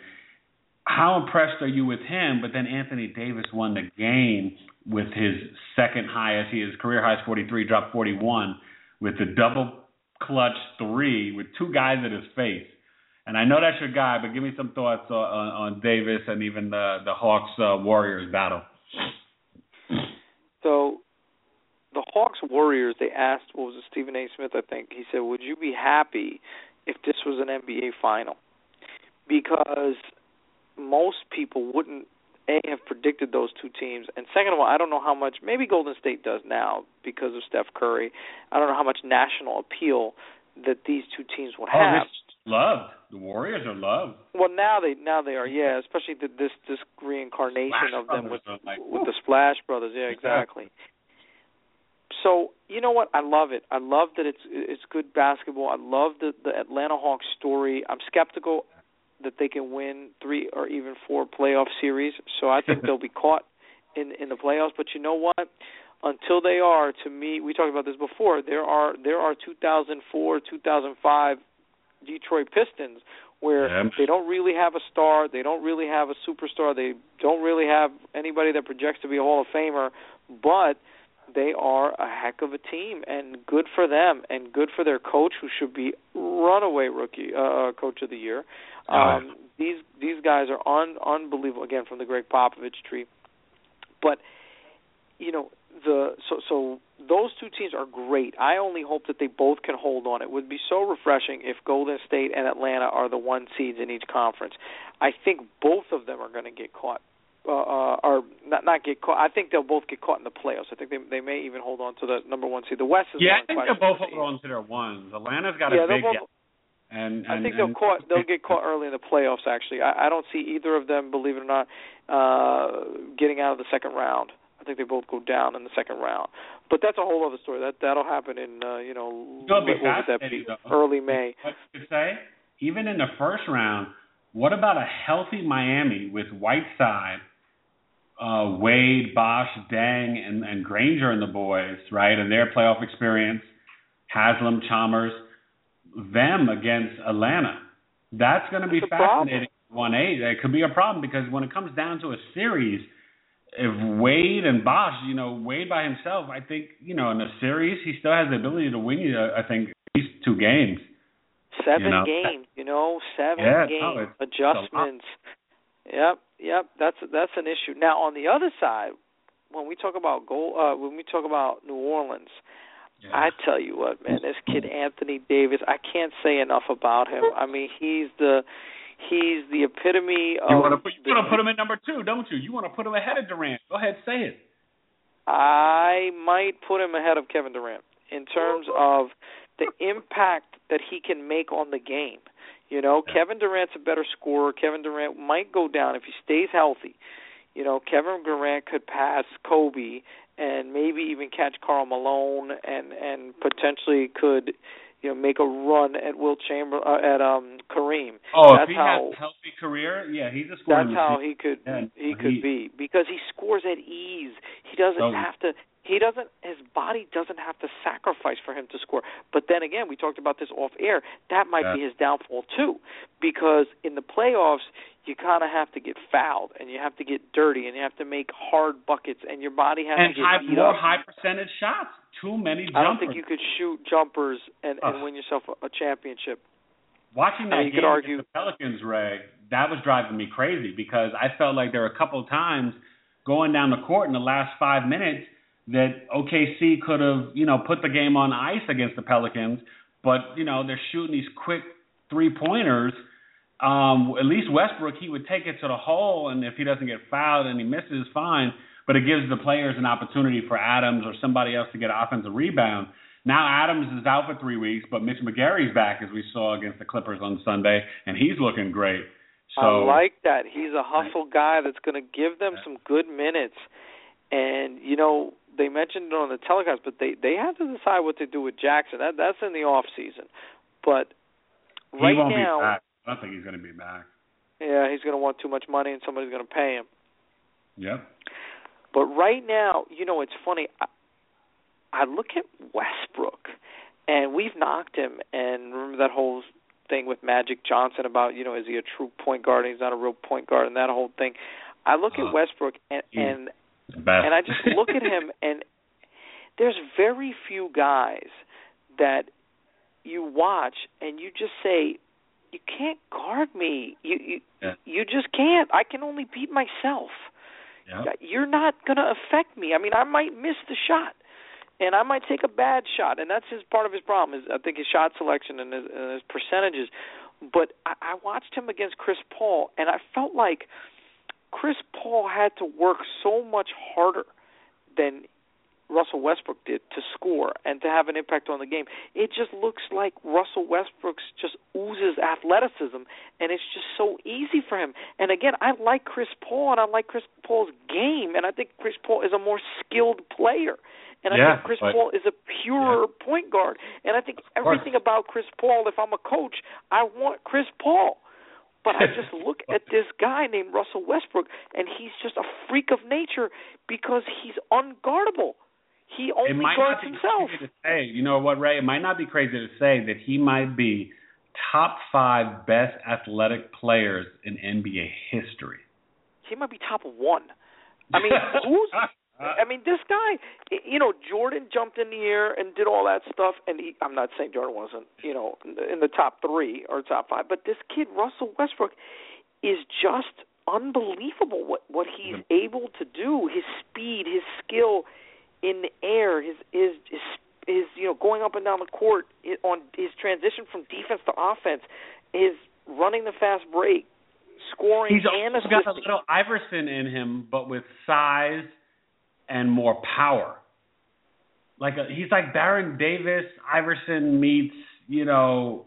How impressed are you with him? But then Anthony Davis won the game with his second highest. His career high is forty-three, dropped forty-one with the double clutch three with two guys at his face. And I know that's your guy, but give me some thoughts on, on, on Davis and even the, the Hawks uh, Warriors battle. So the Hawks Warriors, they asked, what was it, Stephen A. Smith, I think. He said, would you be happy if this was an N B A final? Because most people wouldn't, A, have predicted those two teams. And second of all, I don't know how much, maybe Golden State does now because of Steph Curry. I don't know how much national appeal that these two teams will have. Oh, loved. The Warriors are loved. Well, now they now they are, yeah, especially the, this this reincarnation Splash of them with, like, with the Splash Brothers. Yeah, exactly. So, you know what? I love it. I love that it's it's good basketball. I love the, the Atlanta Hawks story. I'm skeptical that they can win three or even four playoff series. So I think they'll be caught in in the playoffs. But you know what? Until they are, to me, we talked about this before. There are there are two thousand four, two thousand five Detroit Pistons where yeah. they don't really have a star. They don't really have a superstar. They don't really have anybody that projects to be a Hall of Famer. But they are a heck of a team, and good for them, and good for their coach, who should be runaway rookie uh, coach of the year. Um, right. These these guys are un, unbelievable. Again, from the Greg Popovich tree. But you know the so so those two teams are great. I only hope that they both can hold on. It would be so refreshing if Golden State and Atlanta are the one seeds in each conference. I think both of them are going to get caught. Uh, uh, or not, not get caught. I think they'll both get caught in the playoffs. I think they they may even hold on to the number one seed. The West is yeah. I think they'll both hold on to their ones. Atlanta's got yeah, a big. Both, and, and I think and, they'll caught. They'll get caught early in the playoffs. Actually, I, I don't see either of them, believe it or not, uh, getting out of the second round. I think they both go down in the second round. But that's a whole other story. That that'll happen in uh, you know what would that be? early May. What you say? Even in the first round, what about a healthy Miami with Whiteside, uh, Wade, Bosh, Deng, and, and Granger and the boys, right? And their playoff experience, Haslam, Chalmers, them against Atlanta. That's going to be fascinating. one eight. It could be a problem because when it comes down to a series, if Wade and Bosh, you know, Wade by himself, I think, you know, in a series, he still has the ability to win you, I think, at least two games. Seven you know? games, you know, seven yeah, games, no, adjustments. Yep, yep, that's that's an issue. Now, on the other side, when we talk about goal, uh, when we talk about New Orleans, yeah. I tell you what, man, this kid Anthony Davis, I can't say enough about him. I mean, he's the He's the epitome of... You want to put, you want to put him in number two, don't you? You want to put him ahead of Durant. Go ahead, say it. I might put him ahead of Kevin Durant in terms of the impact that he can make on the game. You know, yeah. Kevin Durant's a better scorer. Kevin Durant might go down if he stays healthy. You know, Kevin Durant could pass Kobe and maybe even catch Karl Malone, and and potentially could, you know, make a run at Will Chamber uh, at um Kareem. Oh, that's if he how, has a healthy career, yeah, he's a scorer. That's how he could yeah, he could he, be, because he scores at ease. He doesn't so, have to. He doesn't. His body doesn't have to sacrifice for him to score. But then again, we talked about this off air. That might yeah. be his downfall too, because in the playoffs you kind of have to get fouled and you have to get dirty and you have to make hard buckets and your body has and to get high, beat more up. high percentage shots. Too many jumpers. I don't think you could shoot jumpers and, and win yourself a, a championship. Watching that I mean, game argue, against the Pelicans, Ray, that was driving me crazy, because I felt like there were a couple of times going down the court in the last five minutes that O K C could have, you know, put the game on ice against the Pelicans, but, you know, they're shooting these quick three-pointers. Um, at least Westbrook, he would take it to the hole, and if he doesn't get fouled and he misses, fine, but it gives the players an opportunity for Adams or somebody else to get an offensive rebound. Now Adams is out for three weeks, but Mitch McGary's back, as we saw against the Clippers on Sunday, and he's looking great. So, I like that. He's a hustle guy that's going to give them some good minutes. And, you know, they mentioned it on the telecast, but they, they have to decide what to do with Jackson. That That's in the off season. But right he won't now, be back. I don't think he's going to be back. Yeah, he's going to want too much money and somebody's going to pay him. Yep. But right now, you know, it's funny. I, I look at Westbrook, and we've knocked him. And remember that whole thing with Magic Johnson about, you know, is he a true point guard and he's not a real point guard, and that whole thing. I look uh, at Westbrook, and and, and I just look at him, and there's very few guys that you watch and you just say, you can't guard me. You you, yeah. you just can't. I can only beat myself. Yeah. You're not going to affect me. I mean, I might miss the shot, and I might take a bad shot, and that's his part of his problem. Is I think his shot selection and his, and his percentages. But I, I watched him against Chris Paul, and I felt like Chris Paul had to work so much harder than Russell Westbrook did to score and to have an impact on the game. It just looks like Russell Westbrook's just oozes athleticism, and it's just so easy for him. And again, I like Chris Paul, and I like Chris Paul's game, and I think Chris Paul is a more skilled player. And I yeah, think Chris but, Paul is a purer yeah. point guard. And I think everything about Chris Paul, if I'm a coach, I want Chris Paul. But I just look at this guy named Russell Westbrook, and he's just a freak of nature because he's unguardable. He only guards himself. To say, you know what, Ray? It might not be crazy to say that he might be top five best athletic players in N B A history. He might be top one. I mean, who's? I mean, this guy. You know, Jordan jumped in the air and did all that stuff, and he, I'm not saying Jordan wasn't, you know, in the top three or top five, but this kid Russell Westbrook is just unbelievable. What what he's mm-hmm. able to do, his speed, his skill in the air, his his his, his you know going up and down the court, on his transition from defense to offense, his running the fast break, scoring He's and also assisting. got a little Iverson in him, but with size and more power. Like a, he's like Baron Davis. Iverson meets you know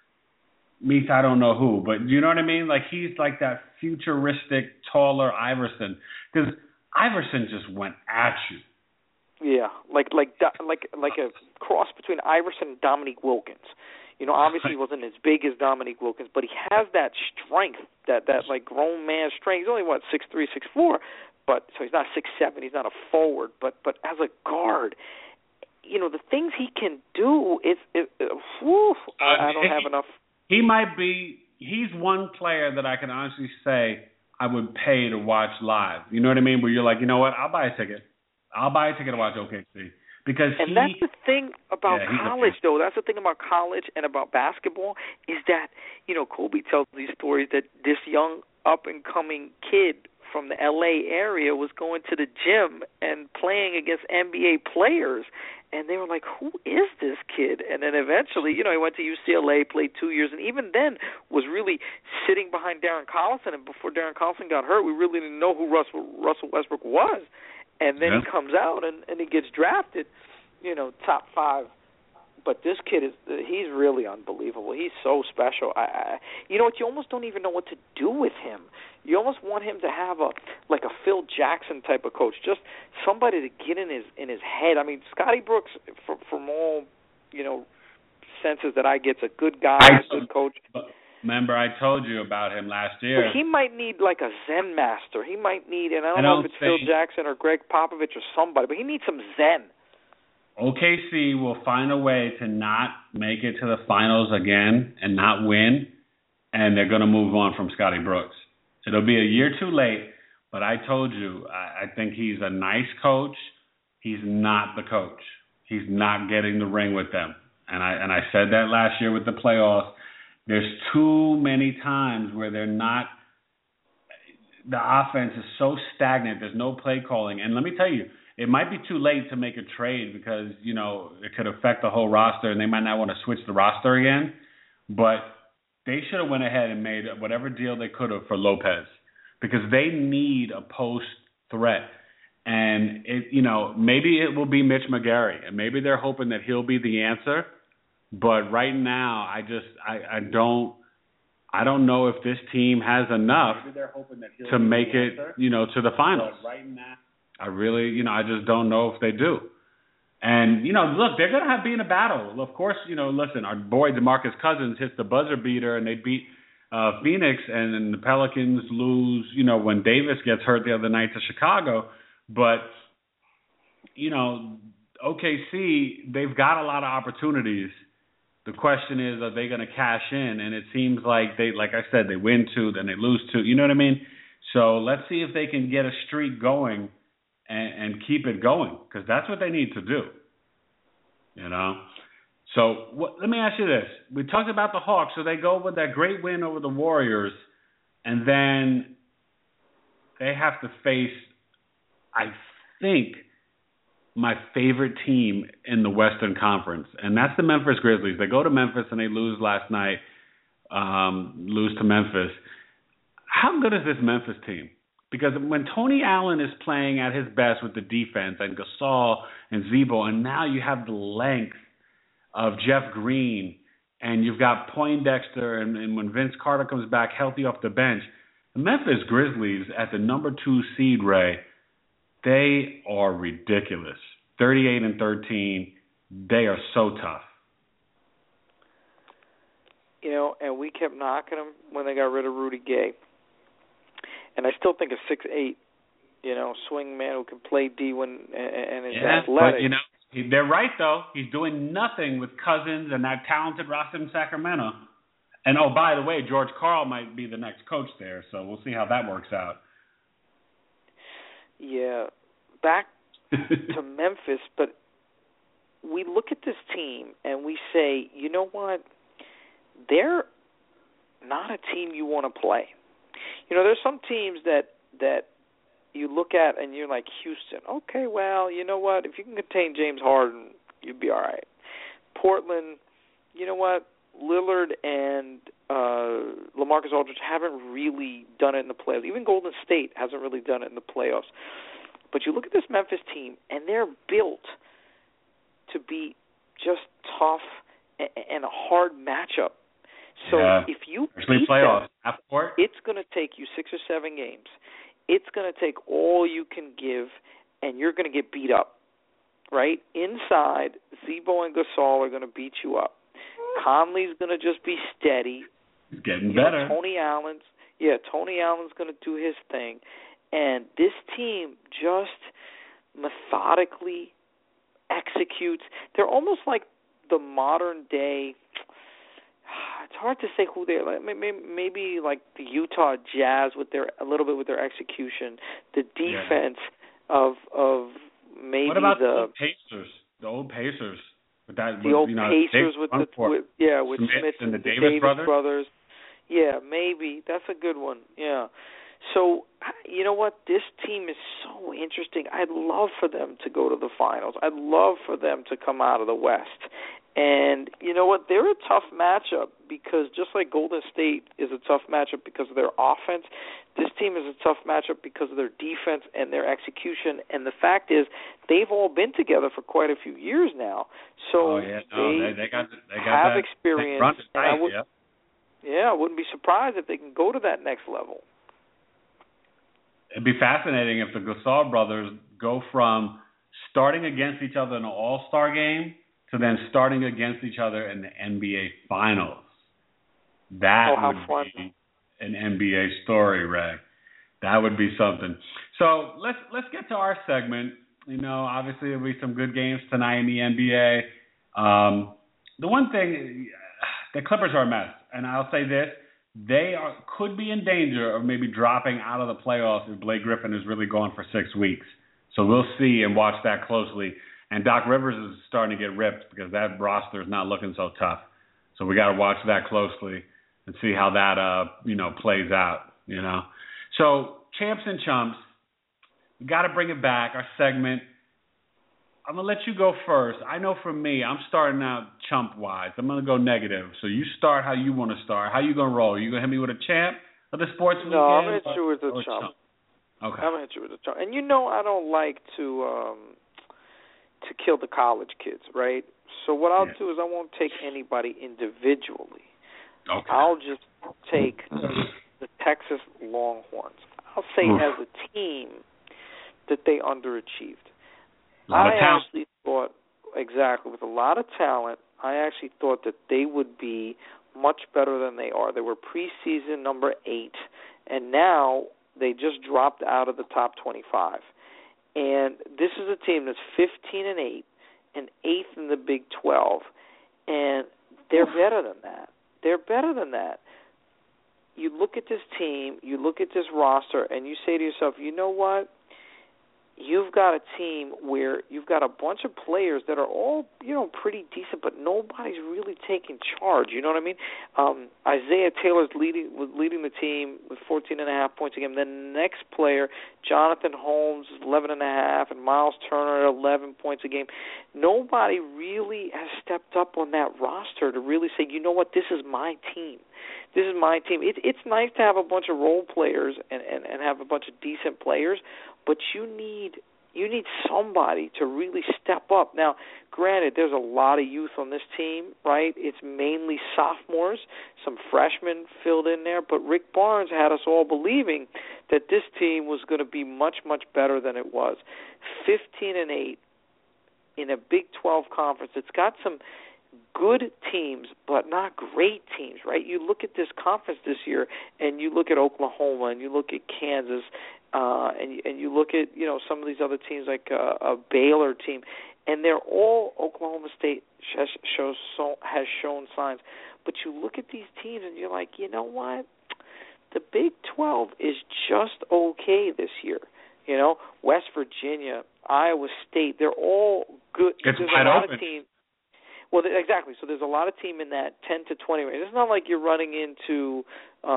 meets I don't know who, but you know what I mean. Like he's like that futuristic, taller Iverson, because Iverson just went at you. Yeah, like like like like a cross between Iverson and Dominique Wilkins. You know, obviously he wasn't as big as Dominique Wilkins, but he has that strength, that that like grown man strength. He's only what six three, six four, but so he's not six seven. He's not a forward, but but as a guard, you know, the things he can do. It's it, it, whew, I, I don't have enough. He might be. He's one player that I can honestly say I would pay to watch live. You know what I mean? Where you're like, you know what? I'll buy a ticket. I'll buy a ticket to watch O K C because and he, that's the thing about yeah, college, though. That's the thing about college and about basketball is that, you know, Kobe tells these stories that this young up-and-coming kid from the L A area was going to the gym and playing against N B A players, and they were like, who is this kid? And then eventually, you know, he went to U C L A, played two years, and even then was really sitting behind Darren Collison, and before Darren Collison got hurt, we really didn't know who Russell, Russell Westbrook was. And then yeah. he comes out and, and he gets drafted, you know, top five but this kid is he's really unbelievable. He's so special. I, I you know what, you almost don't even know what to do with him. You almost want him to have a like a Phil Jackson type of coach, just somebody to get in his in his head. I mean, Scotty Brooks, from, from all you know senses that I get, is a good guy, a good coach. Remember, I told you about him last year. But he might need like a Zen master. He might need, and I don't, I know don't if it's think... Phil Jackson or Greg Popovich or somebody, but he needs some Zen. O K C will find a way to not make it to the finals again and not win, and they're going to move on from Scotty Brooks. It'll be a year too late, but I told you, I, I think he's a nice coach. He's not the coach. He's not getting the ring with them. And I and I said that last year with the playoffs. There's too many times where they're not, the offense is so stagnant. There's no play calling. And let me tell you, it might be too late to make a trade because, you know, it could affect the whole roster and they might not want to switch the roster again. But they should have went ahead and made whatever deal they could have for Lopez because they need a post threat. And, it, you know, maybe it will be Mitch McGary and maybe they're hoping that he'll be the answer. But right now, I just I, I don't I don't know if this team has enough to make it, you know, to the finals. But right now, I really, you know, I just don't know if they do. And you know, look, they're gonna have be in a battle. Of course, you know, listen, our boy DeMarcus Cousins hits the buzzer beater, and they beat uh, Phoenix, and then the Pelicans lose. You know, when Davis gets hurt the other night to Chicago, but you know, O K C, they've got a lot of opportunities. The question is, are they going to cash in? And it seems like they, like I said, they win two, then they lose two. You know what I mean? So let's see if they can get a streak going and, and keep it going, because that's what they need to do. You know? So what, let me ask you this. We talked about the Hawks. So they go with that great win over the Warriors, and then they have to face, I think, my favorite team in the Western Conference, and that's the Memphis Grizzlies. They go to Memphis and they lose last night, um, lose to Memphis. How good is this Memphis team? Because when Tony Allen is playing at his best with the defense and Gasol and Z-Bo, and now you have the length of Jeff Green, and you've got Poindexter, and, and when Vince Carter comes back healthy off the bench, the Memphis Grizzlies at the number two seed, Ray, they are ridiculous. thirty-eight and thirteen. They are so tough. You know, and we kept knocking them when they got rid of Rudy Gay. And I still think a six eight, you know, swing man who can play D when and is yeah, athletic. But, you know, they're right, though. He's doing nothing with Cousins and that talented roster in Sacramento. And, oh, by the way, George Karl might be the next coach there, so we'll see how that works out. Yeah, back to Memphis, but we look at this team and we say, you know what? They're not a team you want to play. You know, there's some teams that that you look at and you're like, Houston, okay, well, you know what? If you can contain James Harden, you'd be all right. Portland, you know what? Lillard and uh, LaMarcus Aldridge haven't really done it in the playoffs. Even Golden State hasn't really done it in the playoffs. But you look at this Memphis team, and they're built to be just tough and a hard matchup. So yeah. if you Especially beat playoffs. them, it's going to take you six or seven games. It's going to take all you can give, and you're going to get beat up, right? Inside, Z-Bo and Gasol are going to beat you up. Conley's going to just be steady. He's getting you better. Know, Tony Allen's, yeah, Tony Allen's going to do his thing. And this team just methodically executes. They're almost like the modern day. It's hard to say who they're like. Maybe, maybe like the Utah Jazz with their a little bit with their execution. The defense yeah. of of maybe what about the, the old Pacers? The old Pacers. With that, the with, old you know, Pacers with the with, yeah with Smith, Smith and the, the Davis, Davis brothers. brothers. Yeah, maybe that's a good one. Yeah. So you know what? This team is so interesting. I'd love for them to go to the finals. I'd love for them to come out of the West. And you know what? They're a tough matchup because just like Golden State is a tough matchup because of their offense, This team is a tough matchup because of their defense and their execution. And the fact is, they've all been together for quite a few years now. So oh, yeah. no, they, they, they, got, they got have that experience. Run and I would, yeah. yeah, I wouldn't be surprised if they can go to that next level. It'd be fascinating if the Gasol brothers go from starting against each other in an all-star game to then starting against each other in the N B A Finals. That oh, how would fun. be an N B A story, Ray. That would be something. So let's let's get to our segment. You know, obviously there'll be some good games tonight in the N B A. Um, the one thing, the Clippers are a mess, and I'll say this. They are could be in danger of maybe dropping out of the playoffs if Blake Griffin is really gone for six weeks. So we'll see and watch that closely. And Doc Rivers is starting to get ripped because that roster is not looking so tough. So we got to watch that closely and see how that uh you know plays out. You know. So champs and chumps, we got to bring it back. Our segment. I'm going to let you go first. I know for me, I'm starting out chump-wise. I'm going to go negative. So you start how you want to start. How you going to roll? You going to hit me with a champ of the sports no, weekend? No, I'm going to hit you with a chump. chump. Okay. I'm going to hit you with a chump. And you know I don't like to um, to kill the college kids, right? So what I'll yeah. do is I won't take anybody individually. Okay. I'll just take the Texas Longhorns. I'll say Oof. as a team that they underachieved. I actually thought, exactly, with a lot of talent, I actually thought that they would be much better than they are. They were preseason number eight, and now they just dropped out of the top twenty-five. And this is a team that's fifteen and eight, and eighth in the Big twelve, and they're better than that. They're better than that. You look at this team, you look at this roster, and you say to yourself, you know what? You've got a team where you've got a bunch of players that are all, you know, pretty decent, but nobody's really taking charge. You know what I mean? Um, Isaiah Taylor's leading leading the team with fourteen and a half points a game. Then the next player, Jonathan Holmes, eleven and a half, and Miles Turner at eleven points a game. Nobody really has stepped up on that roster to really say, you know what, this is my team. This is my team. It, it's nice to have a bunch of role players and, and, and have a bunch of decent players, but you need you need somebody to really step up. Now, granted, there's a lot of youth on this team, right? It's mainly sophomores, some freshmen filled in there, but Rick Barnes had us all believing that this team was going to be much, much better than it was. fifteen and eight in a Big twelve conference. It's got some good teams, but not great teams, right? You look at this conference this year, and you look at Oklahoma, and you look at Kansas, uh, and, you, and you look at, you know, some of these other teams like uh, a Baylor team, and they're all Oklahoma State has, shows, so, has shown signs. But you look at these teams, and you're like, you know what? The Big twelve is just okay this year. You know, West Virginia, Iowa State, they're all good. It's There's wide a lot open. of teams. Well, exactly. So there's a lot of team in that ten to twenty range. It's not like you're running into,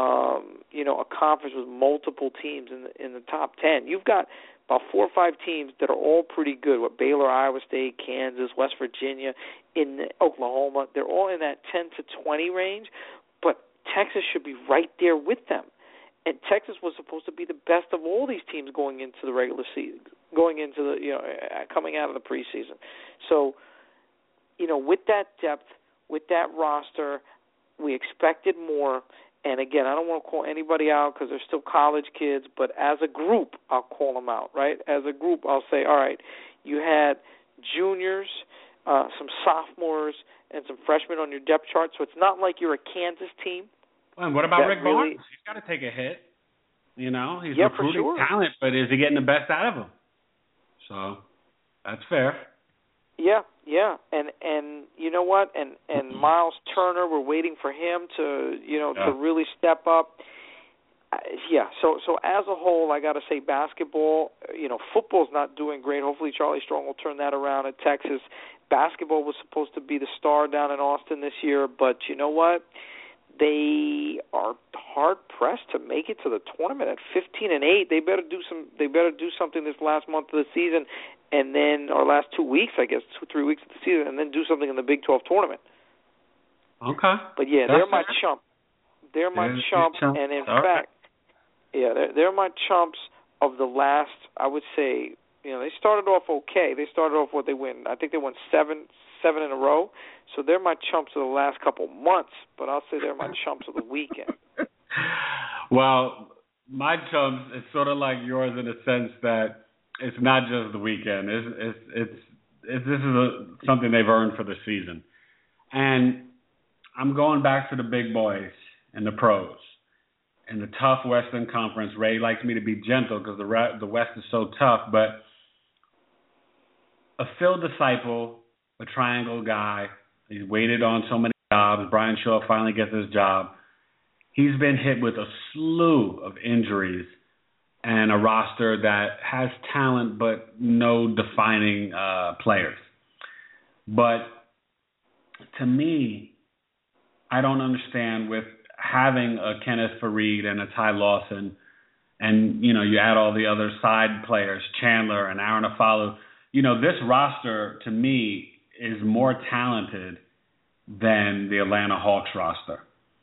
um, you know, a conference with multiple teams in the, in the top ten. You've got about four or five teams that are all pretty good. What Baylor, Iowa State, Kansas, West Virginia, in Oklahoma, they're all in that ten to twenty range. But Texas should be right there with them. And Texas was supposed to be the best of all these teams going into the regular season, going into the, you know, coming out of the preseason. So, you know, with that depth, with that roster, we expected more. And, again, I don't want to call anybody out because they're still college kids, but as a group, I'll call them out, right? As a group, I'll say, all right, you had juniors, uh, some sophomores, and some freshmen on your depth chart, so it's not like you're a Kansas team. Well, and what about Rick really, Barnes? He's got to take a hit. You know, he's yeah, recruiting for sure. talent, but is he getting the best out of him? So that's fair. Yeah, yeah, and and you know what? And and Miles Turner, we're waiting for him to you know yeah. to really step up. Uh, yeah, so so as a whole, I got to say basketball. You know, football's not doing great. Hopefully, Charlie Strong will turn that around at Texas. Basketball was supposed to be the star down in Austin this year, but you know what? They are hard pressed to make it to the tournament at fifteen and eight. They better do some. They better do something this last month of the season, and then or last two weeks, I guess, two three weeks of the season, and then do something in the Big twelve tournament. Okay. But yeah, That's they're my fair. chump. They're my There's chump, chump, and in All fact, right. Yeah, they're, they're my chumps of the last, I would say, you know, they started off okay. They started off what they win. I think they won seven seven in a row. So they're my chumps of the last couple months, but I'll say they're my chumps of the weekend. Well, my chumps, it's sort of like yours in the sense that it's not just the weekend. It's it's it's, it's this is a, something they've earned for the season. And I'm going back to the big boys and the pros. In the tough Western Conference, Ray likes me to be gentle because the re- the West is so tough, but a Phil Disciple, a triangle guy, he's waited on so many jobs. Brian Shaw finally gets his job. He's been hit with a slew of injuries and a roster that has talent but no defining uh, players. But to me, I don't understand with having a Kenneth Faried and a Ty Lawson, and, you know, you add all the other side players, Chandler and Aaron Afolu, you know, this roster, to me, is more talented than the Atlanta Hawks roster.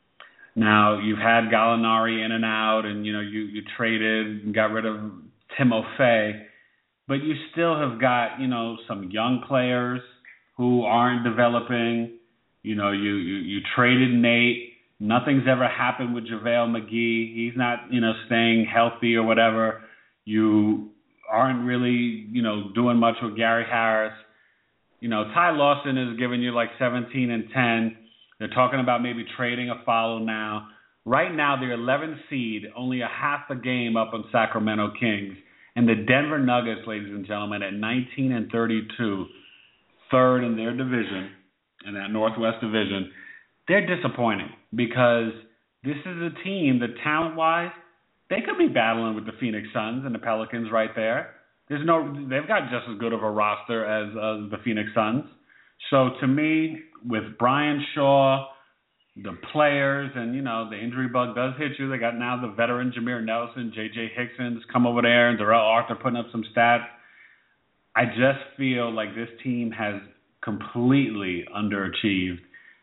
Now, you've had Gallinari in and out, and, you know, you, you traded and got rid of Timofey, but you still have got, you know, some young players who aren't developing. You know, you, you, you traded Nate. Nothing's ever happened with JaVale McGee. He's not, you know, staying healthy or whatever. You aren't really, you know, doing much with Gary Harris. You know, Ty Lawson is giving you like seventeen and ten. They're talking about maybe trading a follow now. Right now, they're eleventh seed, only a half a game up on Sacramento Kings. And the Denver Nuggets, ladies and gentlemen, at nineteen and thirty-two, third in their division, in that Northwest division. They're disappointing because this is a team that talent-wise, they could be battling with the Phoenix Suns and the Pelicans right there. There's no, they've got just as good of a roster as uh, the Phoenix Suns. So to me, with Brian Shaw, the players, and, you know, the injury bug does hit you. They got now the veteran Jameer Nelson, J J Hickson's come over there, and Darrell Arthur putting up some stats. I just feel like this team has completely underachieved.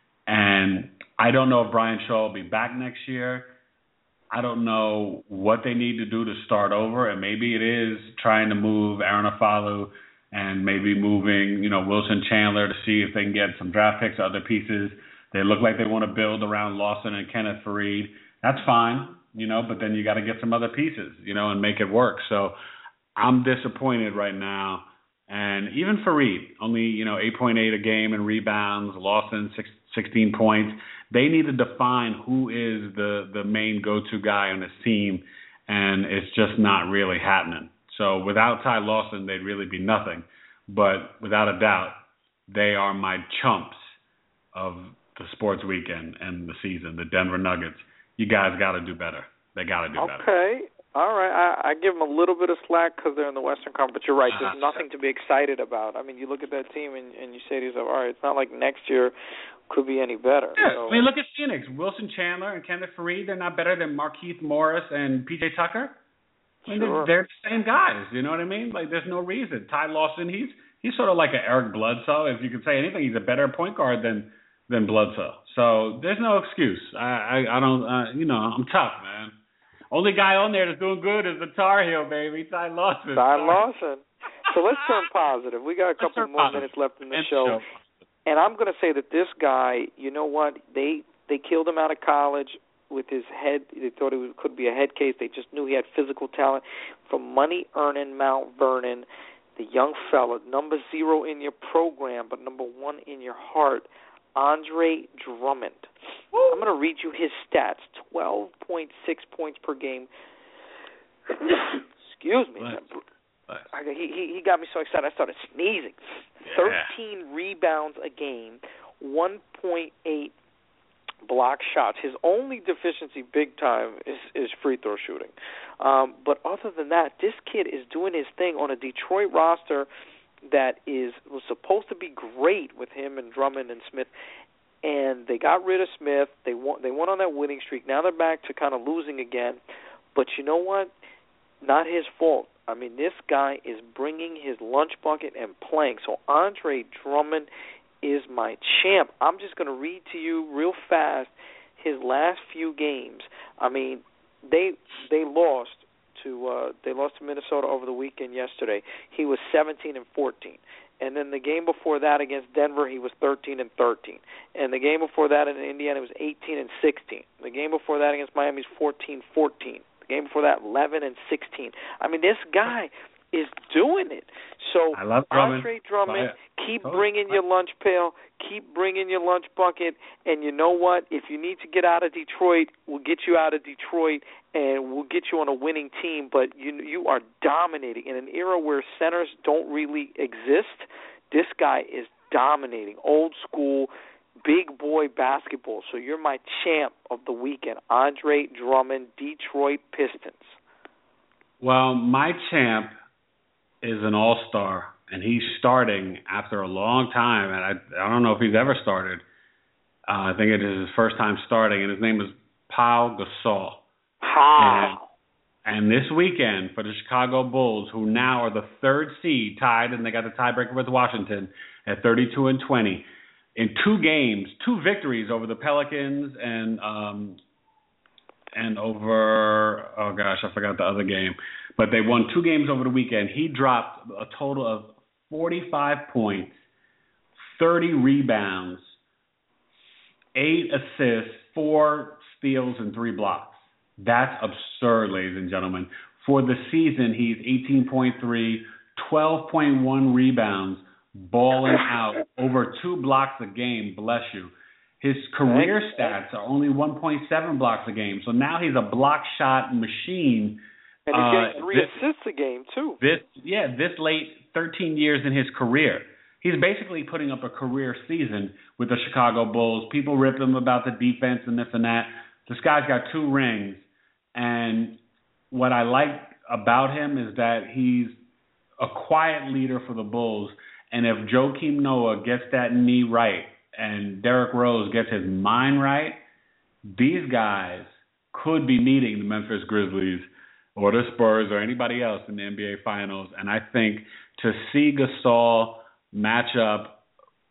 And I don't know if Brian Shaw will be back next year. I don't know what they need to do to start over, and maybe it is trying to move Aaron Afolu and maybe moving, you know, Wilson Chandler to see if they can get some draft picks or other pieces. They look like they want to build around Lawson and Kenneth Faried. That's fine, you know, but then you got to get some other pieces, you know, and make it work. So I'm disappointed right now. And even Faried, only, you know, eight point eight a game in rebounds, Lawson, six, sixteen points. They need to define who is the, the main go-to guy on this team, and it's just not really happening. So without Ty Lawson, they'd really be nothing. But without a doubt, they are my chumps of the sports weekend and the season, the Denver Nuggets. You guys got to do better. They got to do better. Okay. All right, I, I give them a little bit of slack because they're in the Western Conference. But you're right, there's nothing to be excited about. I mean, you look at that team and, and you say to yourself, all right, it's not like next year could be any better. Yeah, so. I mean, look at Phoenix. Wilson Chandler and Kenneth Faried, they're not better than Markieff Morris and P J Tucker? I mean, sure. they're, they're the same guys, you know what I mean? Like, there's no reason. Ty Lawson, he's he's sort of like an Eric Bledsoe. If you could say anything, he's a better point guard than than Bledsoe. So there's no excuse. I, I, I don't, uh, you know, I'm tough, man. Only guy on there that's doing good is the Tar Heel, baby, Ty Lawson. Ty Lawson. So let's turn positive. We got a couple more positive. minutes left in the show. show. And I'm going to say that this guy, you know what, they they killed him out of college with his head. They thought it could be a head case. They just knew he had physical talent. From money-earning Mount Vernon, the young fella, number zero in your program, but number one in your heart, Andre Drummond. Woo. I'm going to read you his stats. twelve point six points per game. Excuse me. I, he, he he got me so excited I started sneezing. Yeah. thirteen rebounds a game, one point eight block shots. His only deficiency big time is, is free throw shooting. Um, but other than that, this kid is doing his thing on a Detroit roster that is was supposed to be great with him and Drummond and Smith, and they got rid of Smith. They won, they went on that winning streak. Now they're back to kind of losing again. But you know what? Not his fault. I mean, this guy is bringing his lunch bucket and playing. So Andre Drummond is my champ. I'm just going to read to you real fast his last few games. I mean, they they lost to uh, they lost to Minnesota over the weekend yesterday. He was seventeen and fourteen. And then the game before that against Denver, he was thirteen and thirteen. And the game before that in Indiana was eighteen and sixteen. The game before that against Miami was fourteen fourteen. The game before that, eleven and sixteen. I mean, this guy is doing it. So I love Drummond. Andre Drummond, keep bringing your lunch pail, keep bringing your lunch bucket, and you know what? If you need to get out of Detroit, we'll get you out of Detroit, and we'll get you on a winning team. But you you are dominating in an era where centers don't really exist. This guy is dominating, old school, big boy basketball. So you're my champ of the weekend, Andre Drummond, Detroit Pistons. Well, my champ is an all-star, and he's starting after a long time, and I, I don't know if he's ever started. Uh, I think it is his first time starting, and his name is Pau Gasol. How? And, and this weekend for the Chicago Bulls, who now are the third seed, tied, and they got the tiebreaker with Washington at thirty-two and twenty, in two games, two victories over the Pelicans and um, and over, oh gosh, I forgot the other game. But they won two games over the weekend. He dropped a total of forty-five points, thirty rebounds, eight assists, four steals, and three blocks. That's absurd, ladies and gentlemen. For the season, he's eighteen point three, twelve point one rebounds, balling out, over two blocks a game, bless you. His career stats are only one point seven blocks a game. So now he's a block shot machine. And he's getting uh, three this, assists a game, too. This, yeah, this late, thirteen years in his career. He's basically putting up a career season with the Chicago Bulls. People rip him about the defense and this and that. This guy's got two rings. And what I like about him is that he's a quiet leader for the Bulls. And if Joakim Noah gets that knee right and Derrick Rose gets his mind right, these guys could be meeting the Memphis Grizzlies or the Spurs or anybody else in the N B A Finals. And I think to see Gasol match up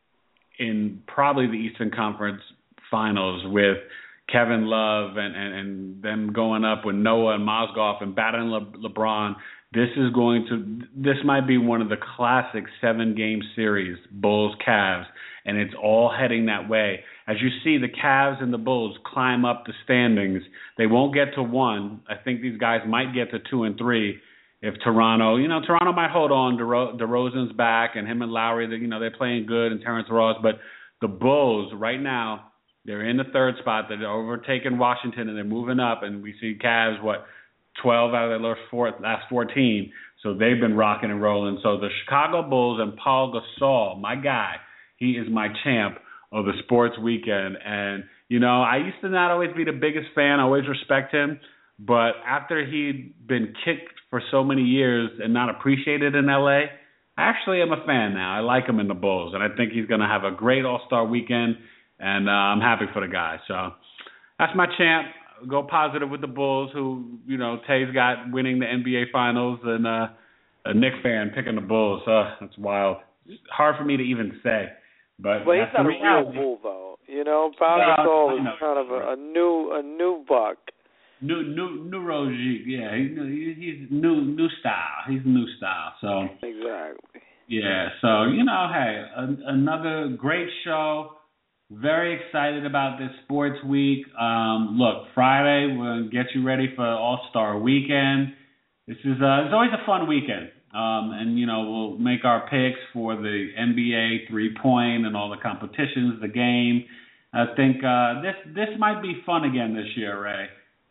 in probably the Eastern Conference Finals with Kevin Love and, and, and them going up with Noah and Mozgov and battling Le- LeBron, this is going to – this might be one of the classic seven-game series, Bulls-Cavs, and it's all heading that way. As you see the Cavs and the Bulls climb up the standings, they won't get to one. I think these guys might get to two and three if Toronto – you know, Toronto might hold on. DeRo- DeRozan's back, and him and Lowry, they, you know, they're playing good, and Terrence Ross. But the Bulls right now, they're in the third spot. They're overtaking Washington, and they're moving up, and we see Cavs, what – twelve out of their last fourteen. So they've been rocking and rolling. So the Chicago Bulls and Pau Gasol, my guy, he is my champ of the sports weekend. And, you know, I used to not always be the biggest fan. I always respect him. But after he'd been kicked for so many years and not appreciated in L A, I actually am a fan now. I like him in the Bulls. And I think he's going to have a great All-Star weekend. And uh, I'm happy for the guy. So that's my champ. Go positive with the Bulls, who, you know, Tay's got winning the N B A Finals, and uh, a Knicks fan picking the Bulls. Uh, that's wild. It's hard for me to even say. But well, he's not a real Bull, though. You know, Pau Gasol is kind of a, a new a new buck. New new new Rogi, yeah, he, he's new new style. He's new style. So exactly. Yeah. So you know, hey, a, another great show. Very excited about this sports week. Um, look, Friday, we're going to get you ready for All-Star Weekend. This is uh, it's always a fun weekend. Um, and, you know, we'll make our picks for the N B A three-point and all the competitions, the game. I think uh, this this might be fun again this year, Ray.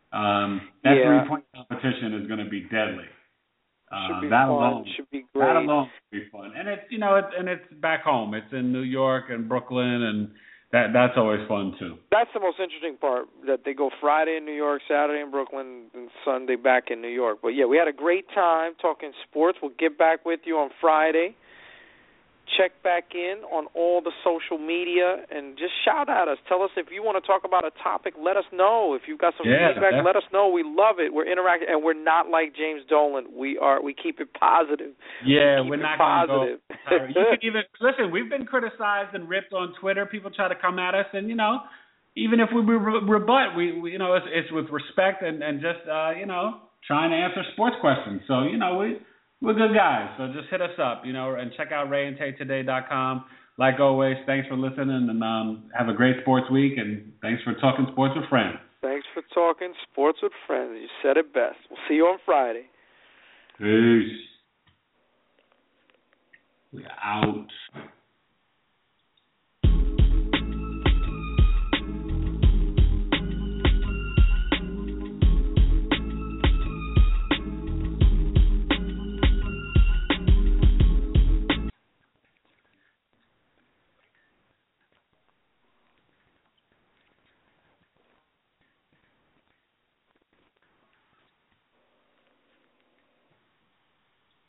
Um, that yeah. three-point competition is going to be deadly. Uh, should be that fun. alone, should be great. That alone should be fun. And it's, you know, it's, and it's back home. It's in New York and Brooklyn, and That that's always fun too. That's the most interesting part, that they go Friday in New York, Saturday in Brooklyn, and Sunday back in New York. But yeah, we had a great time talking sports. We'll get back with you on Friday. Check back in on all the social media and just shout at us. Tell us if you want to talk about a topic. Let us know. If you've got some yeah, feedback, definitely. let us know. We love it. We're interacting, and we're not like James Dolan. We are. We keep it positive. Yeah, we we're not positive. Go, you can even listen. We've been criticized and ripped on Twitter. People try to come at us, and you know, even if we re- rebut, we, we you know it's, it's with respect and and just uh, you know trying to answer sports questions. So you know we we're good guys. So just hit us up, you know, and check out ray and tay today dot com. Like always, thanks for listening, and um, have a great sports week. And thanks for talking sports with friends. Thanks for talking sports with friends. You said it best. We'll see you on Friday. Peace. We're out.